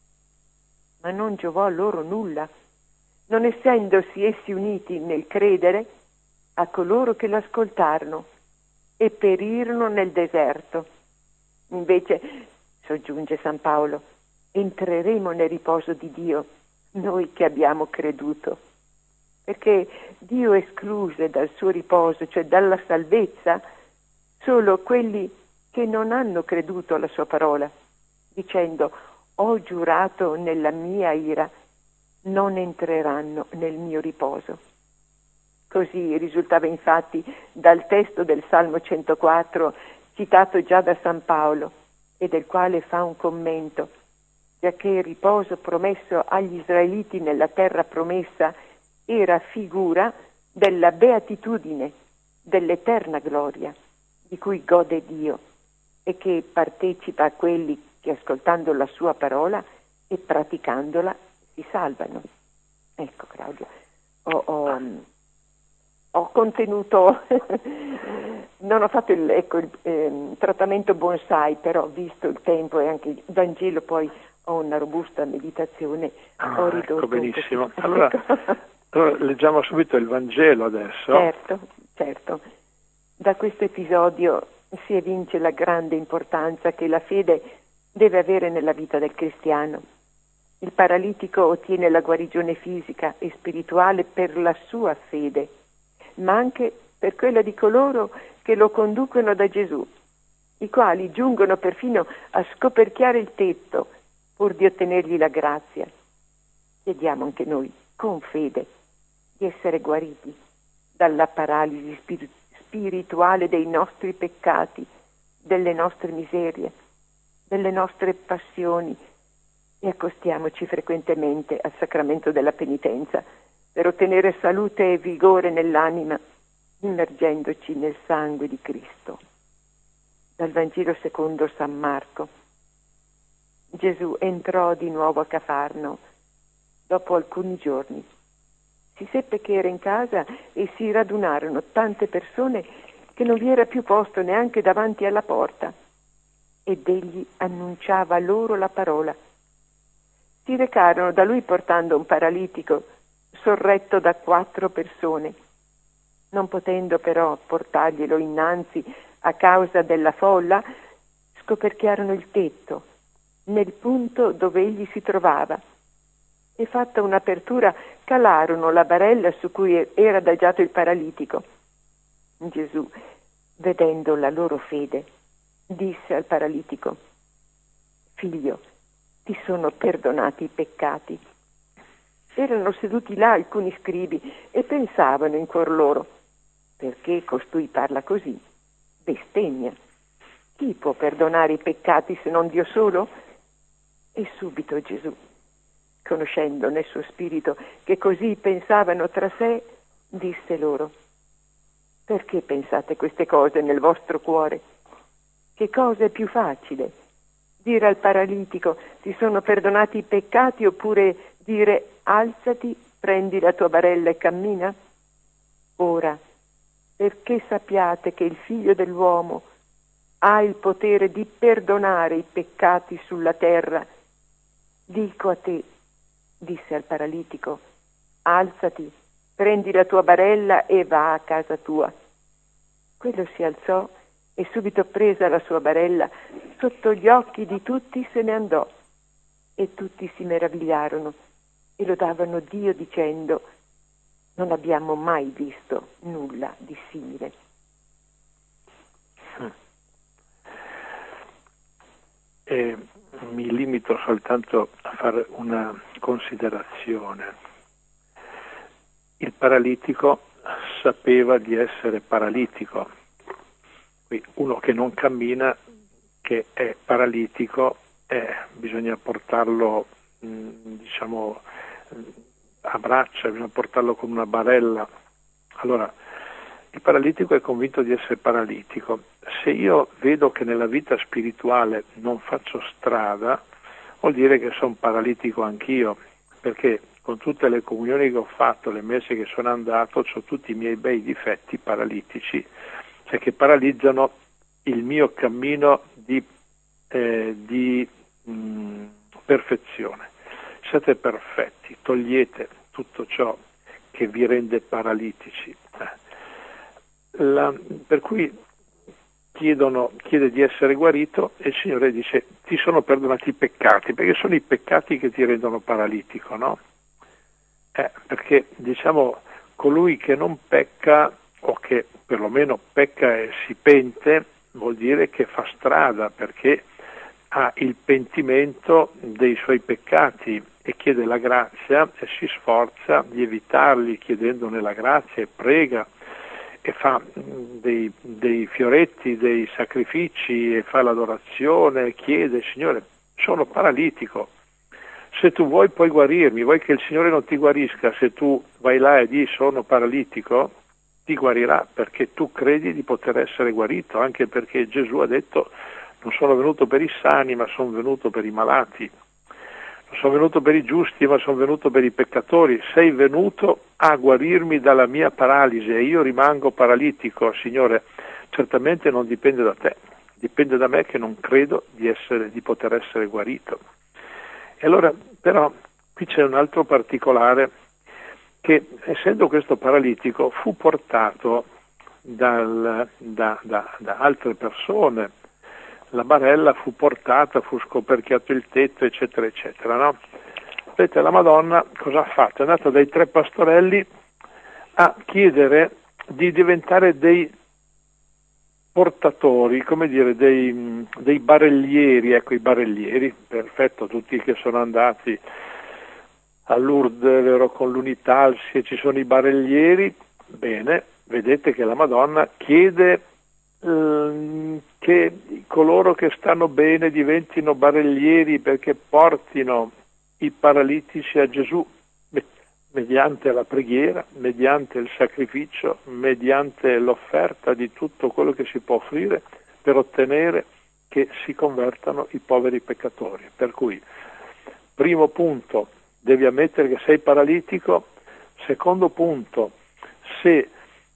ma non giovò a loro nulla, non essendosi essi uniti nel credere a coloro che l'ascoltarono e perirono nel deserto. Invece, soggiunge San Paolo, entreremo nel riposo di Dio, noi che abbiamo creduto, perché Dio escluse dal suo riposo, cioè dalla salvezza, solo quelli che non hanno creduto alla sua parola, dicendo: ho giurato nella mia ira, non entreranno nel mio riposo. Così risultava infatti dal testo del Salmo 104, citato già da San Paolo, e del quale fa un commento, giacché il riposo promesso agli israeliti nella terra promessa era figura della beatitudine, dell'eterna gloria, di cui gode Dio, e che partecipa a quelli che ascoltando la sua parola e praticandola si salvano. Ecco, Claudio, ho contenuto, non ho fatto il trattamento bonsai, però visto il tempo e anche il Vangelo, poi ho una robusta meditazione, ho ridotto.
Ecco, benissimo. Allora leggiamo subito il Vangelo adesso.
Certo. Da questo episodio si evince la grande importanza che la fede deve avere nella vita del cristiano. Il paralitico ottiene la guarigione fisica e spirituale per la sua fede, ma anche per quella di coloro che lo conducono da Gesù, i quali giungono perfino a scoperchiare il tetto pur di ottenergli la grazia. Chiediamo anche noi con fede, di essere guariti dalla paralisi spirituale dei nostri peccati, delle nostre miserie, delle nostre passioni, e accostiamoci frequentemente al sacramento della penitenza per ottenere salute e vigore nell'anima, immergendoci nel sangue di Cristo. Dal Vangelo secondo San Marco. Gesù entrò di nuovo a Cafarno dopo alcuni giorni. Si seppe che era in casa e si radunarono tante persone che non vi era più posto neanche davanti alla porta, ed egli annunciava loro la parola. Si recarono da lui portando un paralitico sorretto da 4 persone. Non potendo però portarglielo innanzi a causa della folla, scoperchiarono il tetto nel punto dove egli si trovava, e fatta un'apertura calarono la barella su cui era adagiato il paralitico. Gesù, vedendo la loro fede, disse al paralitico: figlio, ti sono perdonati i peccati. Erano seduti là alcuni scribi e pensavano in cuor loro: perché costui parla così? Bestemmia. Chi può perdonare i peccati se non Dio solo? E subito Gesù, conoscendo nel suo spirito che così pensavano tra sé, disse loro: perché pensate queste cose nel vostro cuore? Che cosa è più facile? Dire al paralitico: ti sono perdonati i peccati, oppure dire: alzati, prendi la tua barella e cammina? Ora, perché sappiate che il Figlio dell'uomo ha il potere di perdonare i peccati sulla terra, dico a te, disse al paralitico: alzati, prendi la tua barella e va a casa tua. Quello si alzò e subito presa la sua barella, sotto gli occhi di tutti se ne andò, e tutti si meravigliarono e lodavano Dio dicendo: non abbiamo mai visto nulla di simile.
Mi limito soltanto a fare una considerazione. Il paralitico sapeva di essere paralitico. Uno che non cammina, che è paralitico, bisogna portarlo, a braccia, bisogna portarlo con una barella. Allora, il paralitico è convinto di essere paralitico. Se io vedo che nella vita spirituale non faccio strada, vuol dire che sono paralitico anch'io, perché con tutte le comunioni che ho fatto, le messe che sono andato, ho tutti i miei bei difetti paralitici, cioè che paralizzano il mio cammino di perfezione. Siate perfetti, togliete tutto ciò che vi rende paralitici. Per cui chiede di essere guarito e il Signore dice: ti sono perdonati i peccati, perché sono i peccati che ti rendono paralitico, no? Perché colui che non pecca, o che perlomeno pecca e si pente, vuol dire che fa strada, perché ha il pentimento dei suoi peccati e chiede la grazia e si sforza di evitarli, chiedendone la grazia, e prega e fa dei fioretti, dei sacrifici, e fa l'adorazione, chiede: Signore, sono paralitico, se tu vuoi puoi guarirmi, vuoi che il Signore non ti guarisca? Se tu vai là e dici sono paralitico, ti guarirà, perché tu credi di poter essere guarito, anche perché Gesù ha detto: non sono venuto per i sani, ma sono venuto per i malati. Non sono venuto per i giusti, ma sono venuto per i peccatori. Sei venuto a guarirmi dalla mia paralisi e io rimango paralitico. Signore, certamente non dipende da te, dipende da me che non credo di poter essere guarito. E allora, però, qui c'è un altro particolare, che essendo questo paralitico fu portato da altre persone. La barella fu portata, fu scoperchiato il tetto, eccetera, eccetera, no? Vedete, la Madonna cosa ha fatto? È andata dai 3 pastorelli a chiedere di diventare dei portatori, come dire, dei barellieri, ecco, i barellieri, perfetto, tutti che sono andati a Lourdes, vero, con l'Unitalsi, e ci sono i barellieri. Bene, vedete che la Madonna chiede che coloro che stanno bene diventino barellieri perché portino i paralitici a Gesù mediante la preghiera, mediante il sacrificio, mediante l'offerta di tutto quello che si può offrire per ottenere che si convertano i poveri peccatori. Per cui, primo punto, devi ammettere che sei paralitico. Secondo punto, se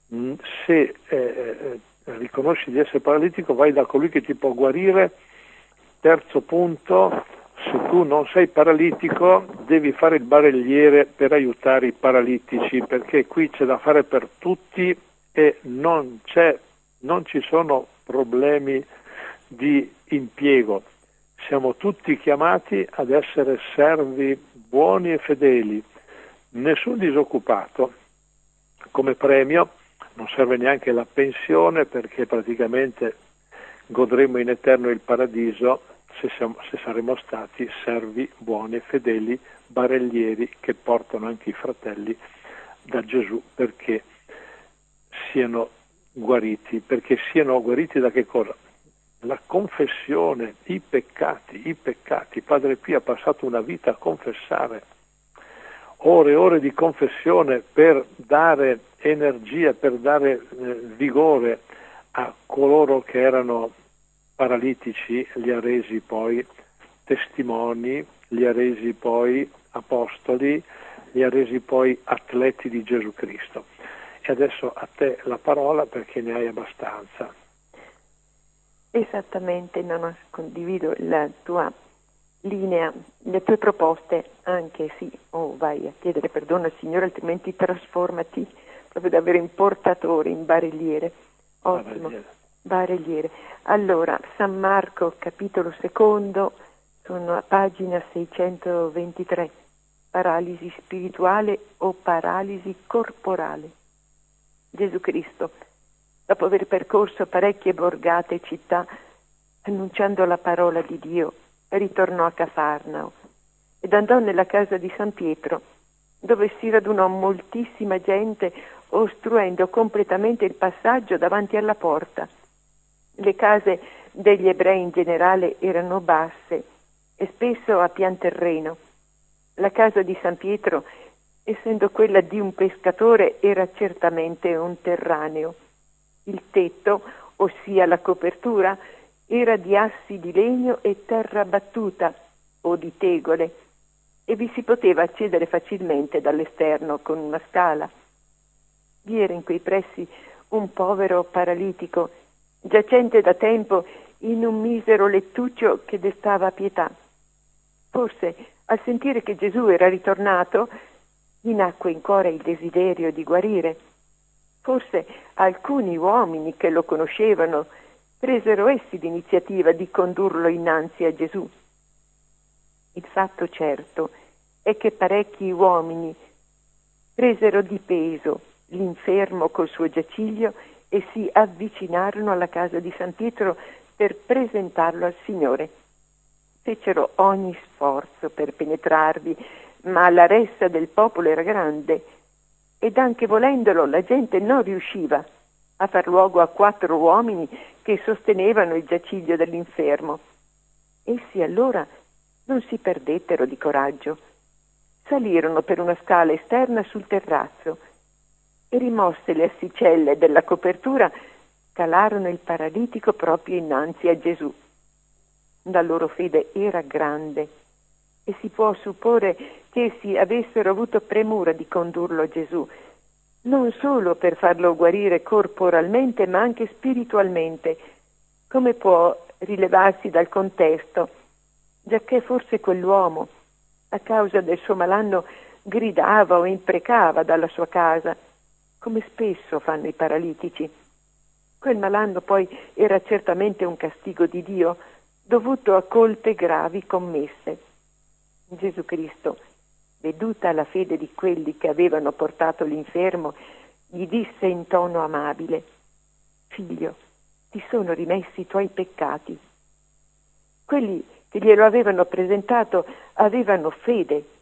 riconosci di essere paralitico, vai da colui che ti può guarire. Terzo punto, se tu non sei paralitico, devi fare il barelliere per aiutare i paralitici, perché qui c'è da fare per tutti e non ci sono problemi di impiego. Siamo tutti chiamati ad essere servi buoni e fedeli. Nessun disoccupato. Come premio non serve neanche la pensione, perché praticamente godremo in eterno il paradiso se saremo stati servi buoni e fedeli, barellieri che portano anche i fratelli da Gesù perché siano guariti. Perché siano guariti da che cosa? La confessione, i peccati. Padre Pio ha passato una vita a confessare, ore e ore di confessione per dare energia, per dare vigore a coloro che erano paralitici, li ha resi poi testimoni, li ha resi poi apostoli, li ha resi poi atleti di Gesù Cristo. E adesso a te la parola, perché ne hai abbastanza.
Esattamente, no, condivido la tua linea, le tue proposte, anche sì, vai a chiedere perdono al Signore, altrimenti trasformati proprio da vero importatore in barelliere. Ottimo, barelliere. Allora, San Marco, capitolo 2, sono a pagina 623, paralisi spirituale o paralisi corporale. Gesù Cristo, dopo aver percorso parecchie borgate e città, annunciando la parola di Dio, ritornò a Cafarnao ed andò nella casa di San Pietro, dove si radunò moltissima gente, ostruendo completamente il passaggio davanti alla porta. Le case degli ebrei in generale erano basse e spesso a pian terreno. La casa di San Pietro, essendo quella di un pescatore, era certamente un terraneo. Il tetto, ossia la copertura, era di assi di legno e terra battuta o di tegole, e vi si poteva accedere facilmente dall'esterno con una scala. Vi era in quei pressi un povero paralitico, giacente da tempo in un misero lettuccio che destava pietà. Forse, al sentire che Gesù era ritornato, gli nacque in cuore il desiderio di guarire. Forse alcuni uomini che lo conoscevano presero essi l'iniziativa di condurlo innanzi a Gesù. Il fatto certo è che parecchi uomini presero di peso l'infermo col suo giaciglio e si avvicinarono alla casa di San Pietro per presentarlo al Signore. Fecero ogni sforzo per penetrarvi, ma la ressa del popolo era grande ed anche volendolo la gente non riusciva a far luogo a 4 uomini che sostenevano il giaciglio dell'infermo. Essi allora non si perdettero di coraggio. Salirono per una scala esterna sul terrazzo e, rimosse le assicelle della copertura, calarono il paralitico proprio innanzi a Gesù. La loro fede era grande e si può supporre che essi avessero avuto premura di condurlo a Gesù, non solo per farlo guarire corporalmente, ma anche spiritualmente, come può rilevarsi dal contesto, giacché forse quell'uomo, a causa del suo malanno, gridava o imprecava dalla sua casa, come spesso fanno i paralitici. Quel malanno poi era certamente un castigo di Dio, dovuto a colte gravi commesse. Gesù Cristo, veduta la fede di quelli che avevano portato l'infermo, gli disse in tono amabile: «Figlio, ti sono rimessi i tuoi peccati». Quelli che glielo avevano presentato avevano fede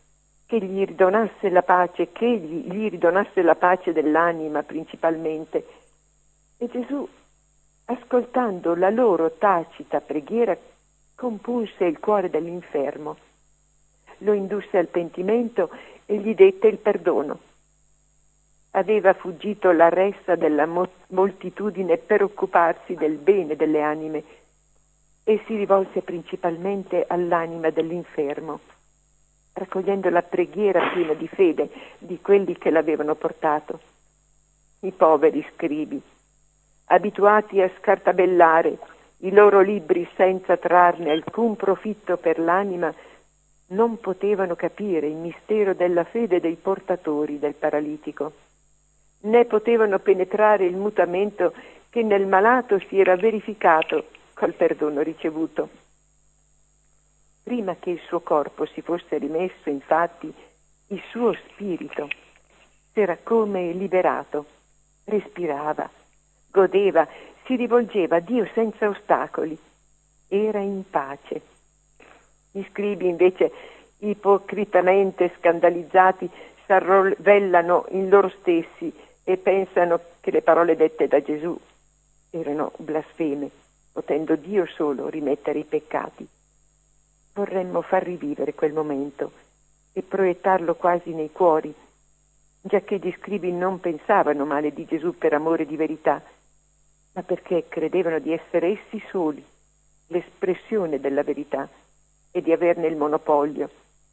che gli ridonasse la pace, che gli ridonasse la pace dell'anima principalmente. E Gesù, ascoltando la loro tacita preghiera, compunse il cuore dell'infermo, lo indusse al pentimento e gli dette il perdono. Aveva fuggito la ressa della moltitudine per occuparsi del bene delle anime e si rivolse principalmente all'anima dell'infermo, raccogliendo la preghiera piena di fede di quelli che l'avevano portato. I poveri scribi, abituati a scartabellare i loro libri senza trarne alcun profitto per l'anima, non potevano capire il mistero della fede dei portatori del paralitico, né potevano penetrare il mutamento che nel malato si era verificato col perdono ricevuto. Prima che il suo corpo si fosse rimesso, infatti, il suo spirito s'era come liberato, respirava, godeva, si rivolgeva a Dio senza ostacoli, era in pace. Gli scribi invece, ipocritamente scandalizzati, s'arrovellano in loro stessi e pensano che le parole dette da Gesù erano blasfeme, potendo Dio solo rimettere i peccati. Vorremmo far rivivere quel momento e proiettarlo quasi nei cuori, giacché gli scribi non pensavano male di Gesù per amore di verità, ma perché credevano di essere essi soli l'espressione della verità e di averne il monopolio.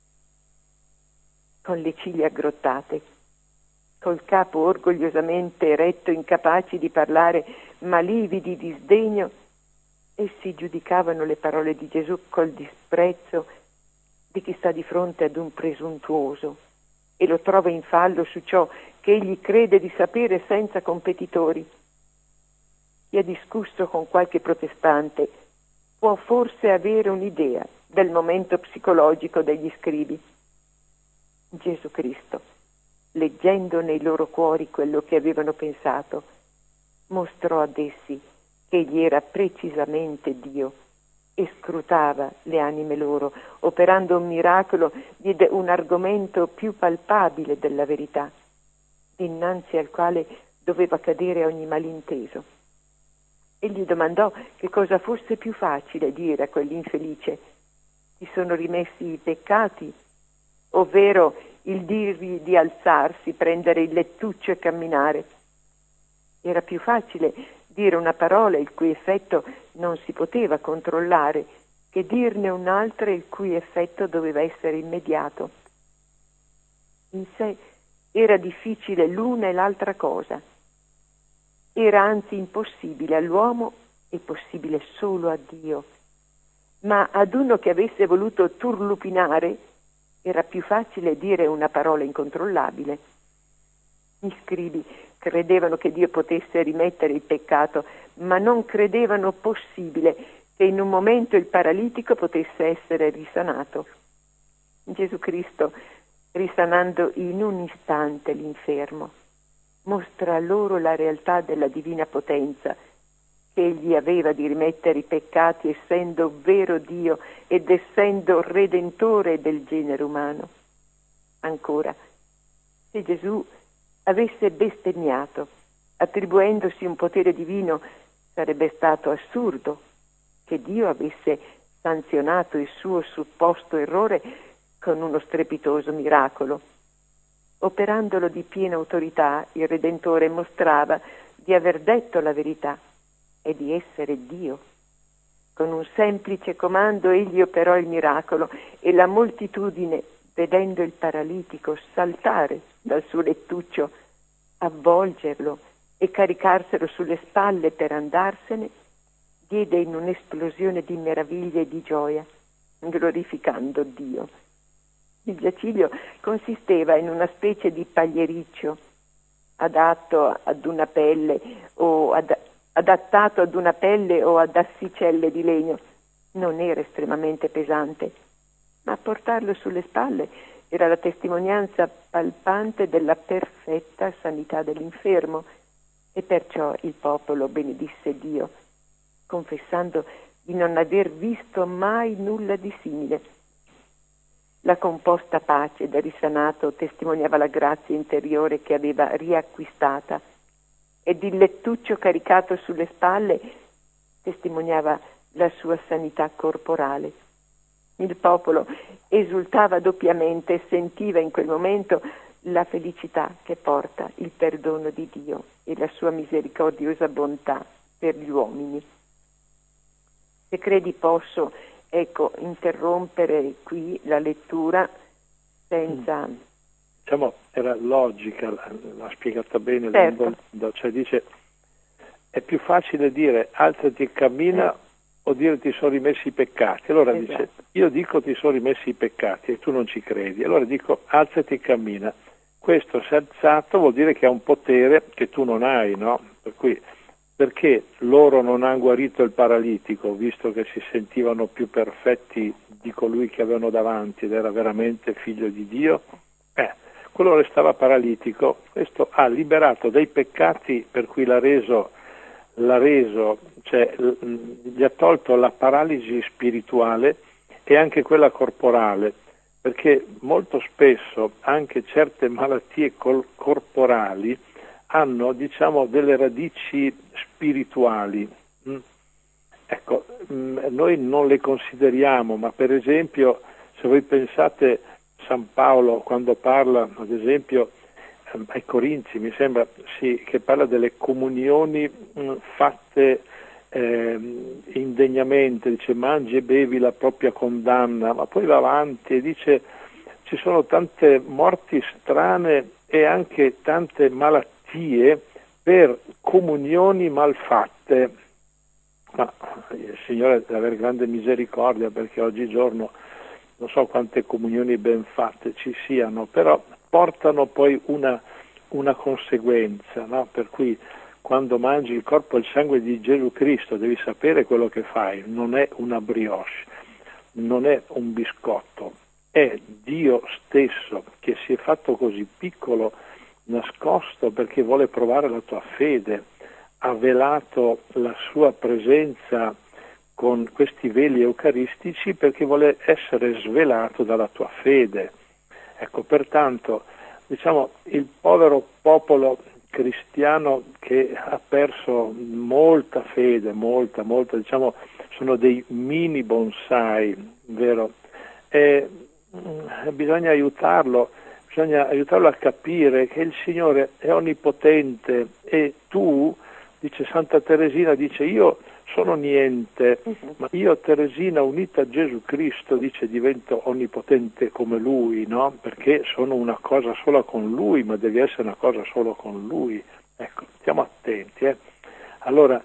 Con le ciglia aggrottate, col capo orgogliosamente eretto, incapaci di parlare, ma lividi di sdegno, essi giudicavano le parole di Gesù col disprezzo di chi sta di fronte ad un presuntuoso e lo trova in fallo su ciò che egli crede di sapere senza competitori. Chi ha discusso con qualche protestante può forse avere un'idea del momento psicologico degli scribi. Gesù Cristo, leggendo nei loro cuori quello che avevano pensato, mostrò ad essi che egli era precisamente Dio e scrutava le anime loro, operando un miracolo, diede un argomento più palpabile della verità, dinanzi al quale doveva cadere ogni malinteso. Egli domandò che cosa fosse più facile dire a quell'infelice: ti sono rimessi i peccati, ovvero il dirgli di alzarsi, prendere il lettuccio e camminare. Era più facile dire una parola il cui effetto non si poteva controllare che dirne un'altra il cui effetto doveva essere immediato. In sé era difficile l'una e l'altra cosa. Era anzi impossibile all'uomo e possibile solo a Dio. Ma ad uno che avesse voluto turlupinare era più facile dire una parola incontrollabile. Gli scribi credevano che Dio potesse rimettere il peccato, ma non credevano possibile che in un momento il paralitico potesse essere risanato. Gesù Cristo, risanando in un istante l'infermo, mostra loro la realtà della divina potenza che egli aveva di rimettere i peccati, essendo vero Dio ed essendo redentore del genere umano. Ancora, se Gesù avesse bestemmiato, attribuendosi un potere divino, sarebbe stato assurdo che Dio avesse sanzionato il suo supposto errore con uno strepitoso miracolo. Operandolo di piena autorità, il Redentore mostrava di aver detto la verità e di essere Dio. Con un semplice comando egli operò il miracolo e la moltitudine, vedendo il paralitico saltare dal suo lettuccio, avvolgerlo e caricarselo sulle spalle per andarsene, diede in un'esplosione di meraviglia e di gioia, glorificando Dio. Il giaciglio consisteva in una specie di pagliericcio adatto ad una pelle o adattato ad una pelle o ad assicelle di legno. Non era estremamente pesante, ma a portarlo sulle spalle era la testimonianza palpante della perfetta sanità dell'infermo, e perciò il popolo benedisse Dio, confessando di non aver visto mai nulla di simile. La composta pace da risanato testimoniava la grazia interiore che aveva riacquistata, ed il lettuccio caricato sulle spalle testimoniava la sua sanità corporale. Il popolo esultava doppiamente e sentiva in quel momento la felicità che porta il perdono di Dio e la sua misericordiosa bontà per gli uomini. Se credi posso, interrompere qui la lettura senza...
Diciamo, era logica, l'ha spiegata bene,
certo.
Cioè dice, è più facile dire alzati e cammina o dire ti sono rimessi i peccati. Allora dice, io dico ti sono rimessi i peccati e tu non ci credi, allora dico alzati e cammina. Questo si è alzato vuol dire che ha un potere che tu non hai, no? Per cui, perché loro non hanno guarito il paralitico, visto che si sentivano più perfetti di colui che avevano davanti ed era veramente figlio di Dio? Quello restava paralitico, questo ha liberato dai peccati per cui l'ha reso, cioè gli ha tolto la paralisi spirituale e anche quella corporale, perché molto spesso anche certe malattie corporali hanno, diciamo, delle radici spirituali. Ecco, noi non le consideriamo, ma per esempio, se voi pensate San Paolo quando parla, ad esempio, ai Corinzi, mi sembra, che parla delle comunioni fatte indegnamente, dice mangi e bevi la propria condanna, ma poi va avanti e dice ci sono tante morti strane e anche tante malattie per comunioni malfatte. Ma il Signore deve avere grande misericordia, perché oggigiorno non so quante comunioni ben fatte ci siano, però portano poi una conseguenza, no? Per cui quando mangi il corpo e il sangue di Gesù Cristo devi sapere quello che fai, non è una brioche, non è un biscotto, è Dio stesso che si è fatto così piccolo, nascosto, perché vuole provare la tua fede, ha velato la sua presenza con questi veli eucaristici perché vuole essere svelato dalla tua fede. Ecco, pertanto, diciamo, il povero popolo cristiano che ha perso molta fede, molta, diciamo, sono dei mini bonsai, vero? E bisogna aiutarlo a capire che il Signore è onnipotente e tu, dice Santa Teresina, dice io sono niente, ma io Teresina unita a Gesù Cristo, dice, divento onnipotente come Lui, no? Perché sono una cosa sola con Lui, ma devi essere una cosa solo con Lui. Ecco, stiamo attenti. Allora,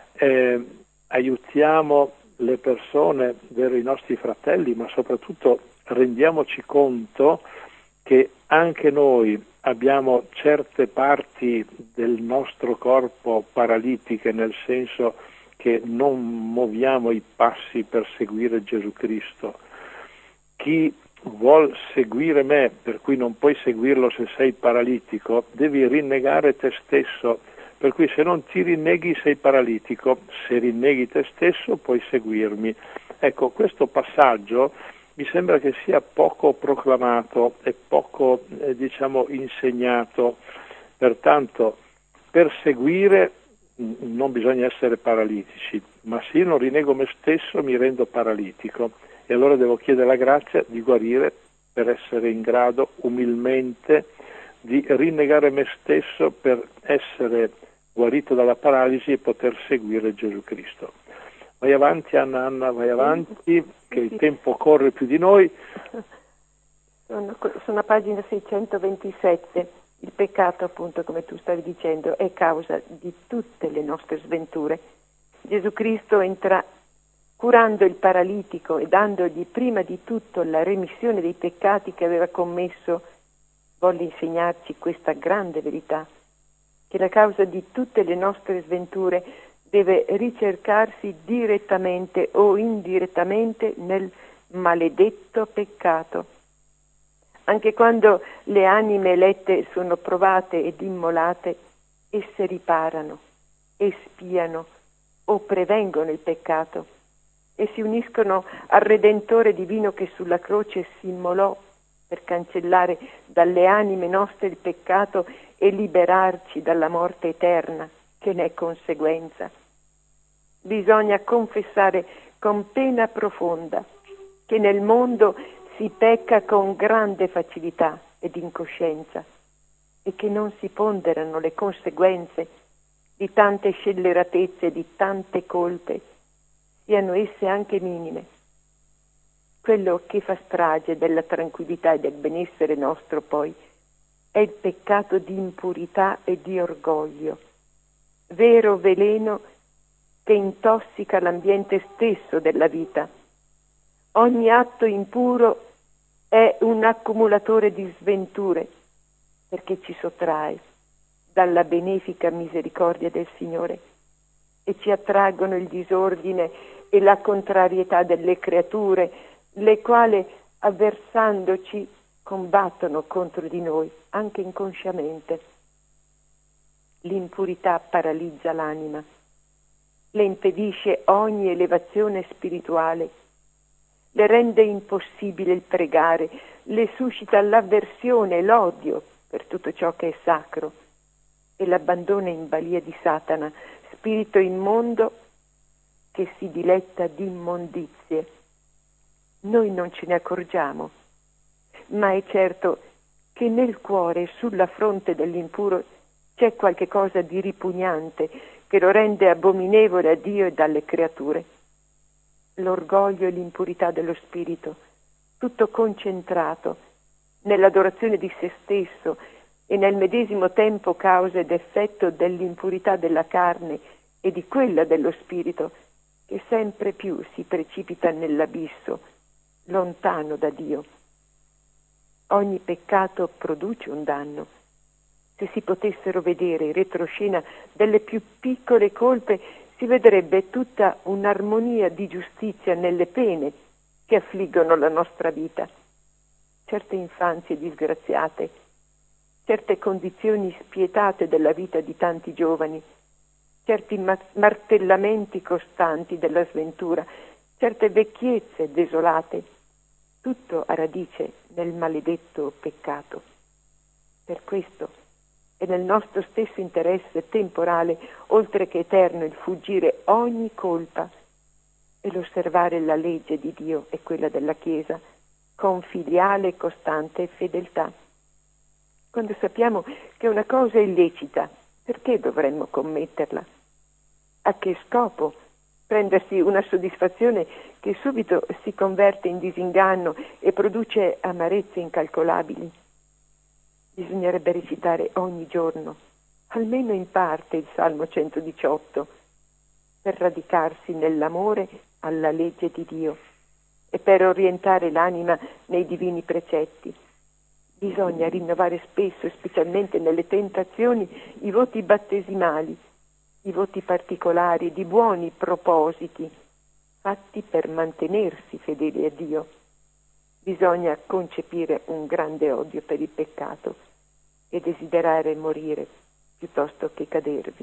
aiutiamo le persone, vero, i nostri fratelli, ma soprattutto rendiamoci conto che anche noi abbiamo certe parti del nostro corpo paralitiche, nel senso che non muoviamo i passi per seguire Gesù Cristo. Chi vuol seguire me, per cui non puoi seguirlo se sei paralitico, devi rinnegare te stesso, per cui se non ti rinneghi sei paralitico, se rinneghi te stesso puoi seguirmi. Ecco, questo passaggio mi sembra che sia poco proclamato e poco, insegnato. Pertanto, per seguire non bisogna essere paralitici, ma se io non rinego me stesso mi rendo paralitico e allora devo chiedere la grazia di guarire per essere in grado umilmente di rinnegare me stesso per essere guarito dalla paralisi e poter seguire Gesù Cristo. Vai avanti Anna, vai avanti, che il tempo corre più di noi.
Sono a pagina 627. Il peccato, appunto, come tu stavi dicendo, è causa di tutte le nostre sventure. Gesù Cristo entra curando il paralitico e dandogli prima di tutto la remissione dei peccati che aveva commesso, volle insegnarci questa grande verità, che la causa di tutte le nostre sventure deve ricercarsi direttamente o indirettamente nel maledetto peccato. Anche quando le anime elette sono provate ed immolate, esse riparano, espiano o prevengono il peccato e si uniscono al Redentore divino che sulla croce si immolò per cancellare dalle anime nostre il peccato e liberarci dalla morte eterna che ne è conseguenza. Bisogna confessare con pena profonda che nel mondo si pecca con grande facilità ed incoscienza e che non si ponderano le conseguenze di tante scelleratezze e di tante colpe, siano esse anche minime. Quello che fa strage della tranquillità e del benessere nostro poi è il peccato di impurità e di orgoglio, vero veleno che intossica l'ambiente stesso della vita. Ogni atto impuro è un accumulatore di sventure perché ci sottrae dalla benefica misericordia del Signore e ci attraggono il disordine e la contrarietà delle creature, le quali avversandoci combattono contro di noi, anche inconsciamente. L'impurità paralizza l'anima, le impedisce ogni elevazione spirituale, le rende impossibile il pregare, le suscita l'avversione e l'odio per tutto ciò che è sacro e l'abbandona in balia di Satana, spirito immondo che si diletta di immondizie. Noi non ce ne accorgiamo, ma è certo che nel cuore, sulla fronte dell'impuro, c'è qualche cosa di ripugnante che lo rende abominevole a Dio e alle creature. L'orgoglio e l'impurità dello spirito, tutto concentrato nell'adorazione di se stesso e nel medesimo tempo causa ed effetto dell'impurità della carne e di quella dello spirito, che sempre più si precipita nell'abisso, lontano da Dio. Ogni peccato produce un danno. Se si potessero vedere in retroscena delle più piccole colpe, si vedrebbe tutta un'armonia di giustizia nelle pene che affliggono la nostra vita. Certe infanzie disgraziate, certe condizioni spietate della vita di tanti giovani, certi martellamenti costanti della sventura, certe vecchiezze desolate, tutto a radice nel maledetto peccato. Per questo è nel nostro stesso interesse temporale, oltre che eterno, il fuggire ogni colpa e l'osservare la legge di Dio e quella della Chiesa con filiale e costante fedeltà. Quando sappiamo che una cosa è illecita, perché dovremmo commetterla? A che scopo? Prendersi una soddisfazione che subito si converte in disinganno e produce amarezze incalcolabili. Bisognerebbe recitare ogni giorno, almeno in parte, il Salmo 118, per radicarsi nell'amore alla legge di Dio e per orientare l'anima nei divini precetti. Bisogna rinnovare spesso, specialmente nelle tentazioni, i voti battesimali, i voti particolari di buoni propositi, fatti per mantenersi fedeli a Dio. Bisogna concepire un grande odio per il peccato e desiderare morire piuttosto che cadervi.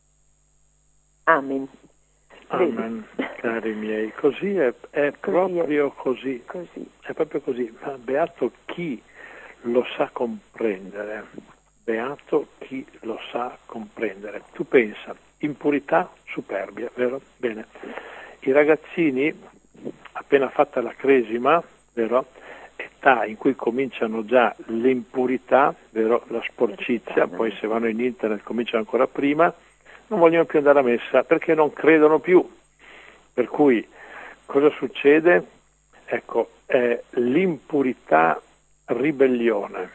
Amen.
Amen, cari miei. Così è proprio così. È proprio così. Ma beato chi lo sa comprendere. Beato chi lo sa comprendere. Tu pensa, impurità, superbia, vero? Bene. I ragazzini, appena fatta la cresima, vero? Età in cui cominciano già l'impurità, vero? La sporcizia, poi se vanno in internet cominciano ancora prima, non vogliono più andare a messa perché non credono più. Per cui cosa succede? Ecco, è l'impurità ribellione.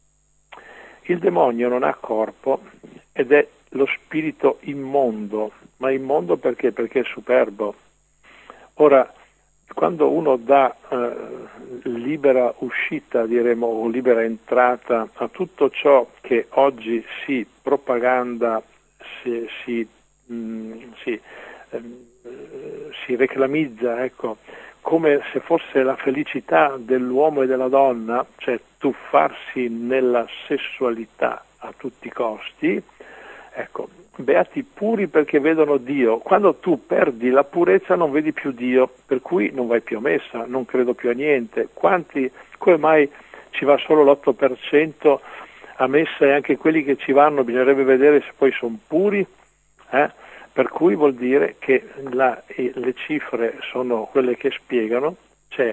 Il demonio non ha corpo ed è lo spirito immondo, ma immondo perché? Perché è superbo. Ora, quando uno dà libera uscita, diremo, o libera entrata a tutto ciò che oggi si propaganda, si reclamizza, ecco, come se fosse la felicità dell'uomo e della donna, cioè tuffarsi nella sessualità a tutti i costi, Ecco, beati puri perché vedono Dio. Quando tu perdi la purezza non vedi più Dio, per cui non vai più a messa, non credo più a niente. Come mai ci va solo l'8% a messa e anche quelli che ci vanno bisognerebbe vedere se poi sono puri? Per cui vuol dire che le cifre sono quelle che spiegano, c'è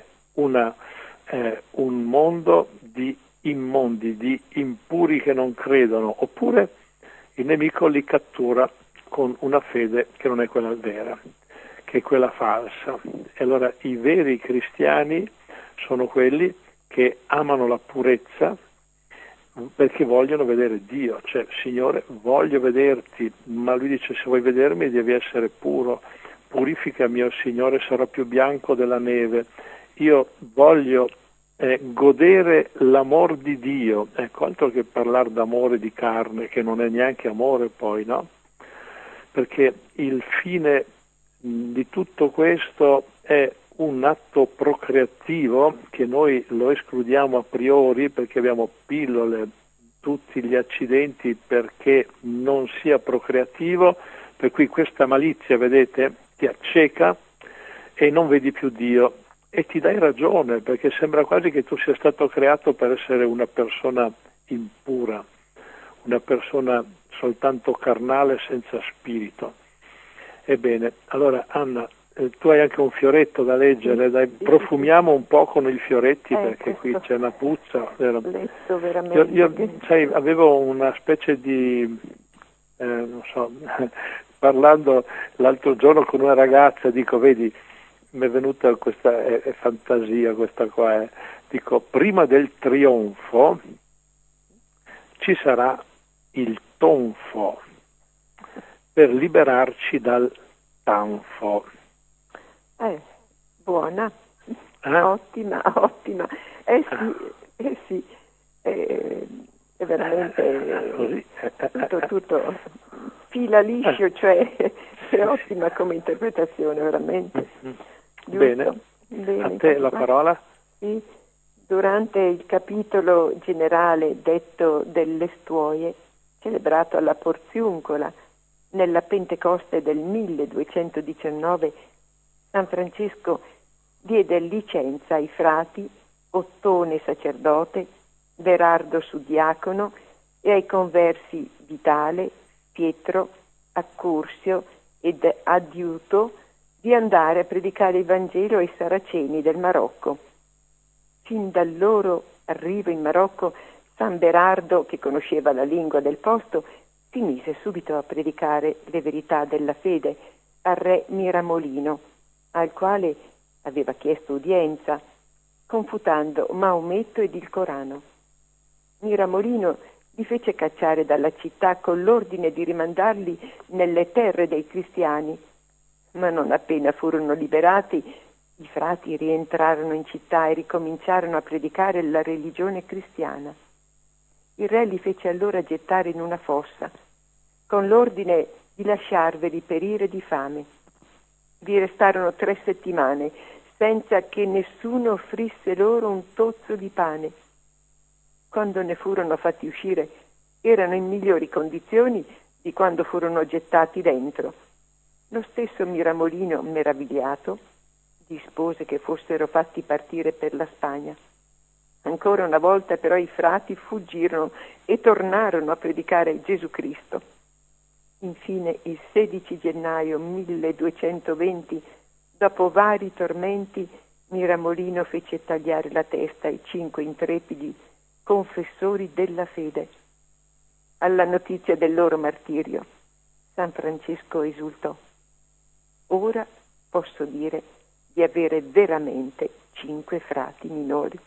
un mondo di immondi, di impuri che non credono, oppure il nemico li cattura con una fede che non è quella vera, che è quella falsa. E allora i veri cristiani sono quelli che amano la purezza perché vogliono vedere Dio, cioè Signore voglio vederti, ma lui dice se vuoi vedermi devi essere puro, purificami o Signore sarò più bianco della neve, io voglio godere l'amor di Dio, ecco, altro che parlare d'amore di carne che non è neanche amore poi, no? Perché il fine di tutto questo è un atto procreativo che noi lo escludiamo a priori perché abbiamo pillole, tutti gli accidenti perché non sia procreativo, per cui questa malizia, vedete, ti acceca e non vedi più Dio e ti dai ragione perché sembra quasi che tu sia stato creato per essere una persona impura, una persona soltanto carnale senza spirito. Ebbene, allora Anna, tu hai anche un fioretto da leggere, dai, profumiamo un po' con i fioretti perché qui c'è una puzza.
Letto veramente.
Io sai, avevo una specie di, non so, parlando l'altro giorno con una ragazza, dico, vedi, mi è venuta questa è fantasia questa qua, dico, prima del trionfo ci sarà il tonfo per liberarci dal tanfo.
Buona, ottima. Sì, è veramente tutto fila liscio, cioè è ottima come interpretazione, veramente.
Bene, a te la parola.
Sì, durante il capitolo generale detto delle stuoie, celebrato alla Porziuncola, nella Pentecoste del 1219, San Francesco diede licenza ai frati Ottone sacerdote, Berardo suddiacono e ai conversi Vitale, Pietro, Accursio ed Adiuto di andare a predicare il Vangelo ai Saraceni del Marocco. Fin dal loro arrivo in Marocco, San Berardo, che conosceva la lingua del posto, si mise subito a predicare le verità della fede al re Miramolino, al quale aveva chiesto udienza, confutando Maometto ed il Corano. Miramolino li fece cacciare dalla città con l'ordine di rimandarli nelle terre dei cristiani, ma non appena furono liberati, i frati rientrarono in città e ricominciarono a predicare la religione cristiana. Il re li fece allora gettare in una fossa, con l'ordine di lasciarveli perire di fame. Vi restarono 3 settimane, senza che nessuno offrisse loro un tozzo di pane. Quando ne furono fatti uscire, erano in migliori condizioni di quando furono gettati dentro. Lo stesso Miramolino, meravigliato, dispose che fossero fatti partire per la Spagna. Ancora una volta però i frati fuggirono e tornarono a predicare Gesù Cristo. Infine, il 16 gennaio 1220, dopo vari tormenti, Miramolino fece tagliare la testa ai 5 intrepidi confessori della fede. Alla notizia del loro martirio, San Francesco esultò. Ora posso dire di avere veramente 5 frati minori.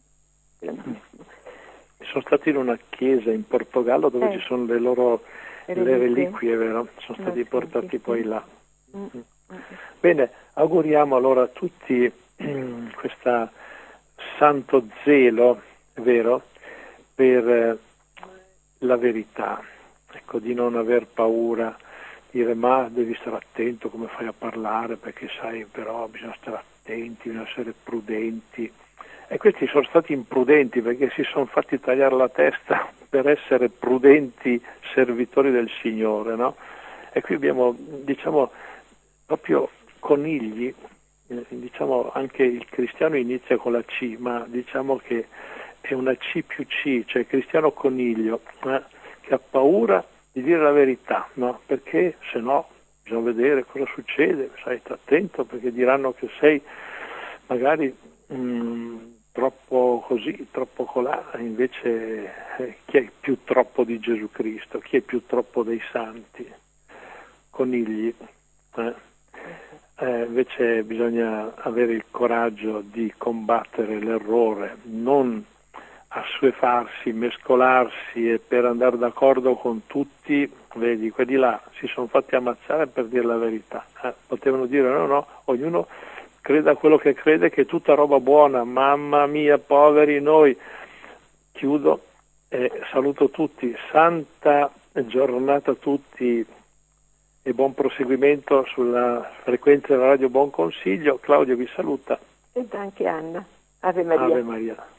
Sono stati in una chiesa in Portogallo dove ci sono le loro reliquie, vero? Sono stati portati poi là. Bene, auguriamo allora a tutti questo santo zelo, vero, per la verità, ecco, di non aver paura, dire ma devi stare attento come fai a parlare perché sai però bisogna stare attenti, bisogna essere prudenti, E questi sono stati imprudenti perché si sono fatti tagliare la testa per essere prudenti servitori del Signore, no? E qui abbiamo, diciamo, proprio conigli, diciamo anche il cristiano inizia con la C, ma diciamo che è una C più C, cioè cristiano coniglio, che ha paura di dire la verità, no? Perché se no bisogna vedere cosa succede, stai attento perché diranno che sei magari troppo così, troppo colà, invece chi è più troppo di Gesù Cristo, chi è più troppo dei santi, conigli. Invece bisogna avere il coraggio di combattere l'errore, non assuefarsi, mescolarsi e per andare d'accordo con tutti. Vedi, quelli là si sono fatti ammazzare per dire la verità, potevano dire no, ognuno creda quello che crede, che è tutta roba buona, mamma mia, poveri noi. Chiudo e saluto tutti, santa giornata a tutti e buon proseguimento sulla frequenza della radio Buon Consiglio. Claudio vi saluta.
Ed anche Anna. Ave Maria.
Ave Maria.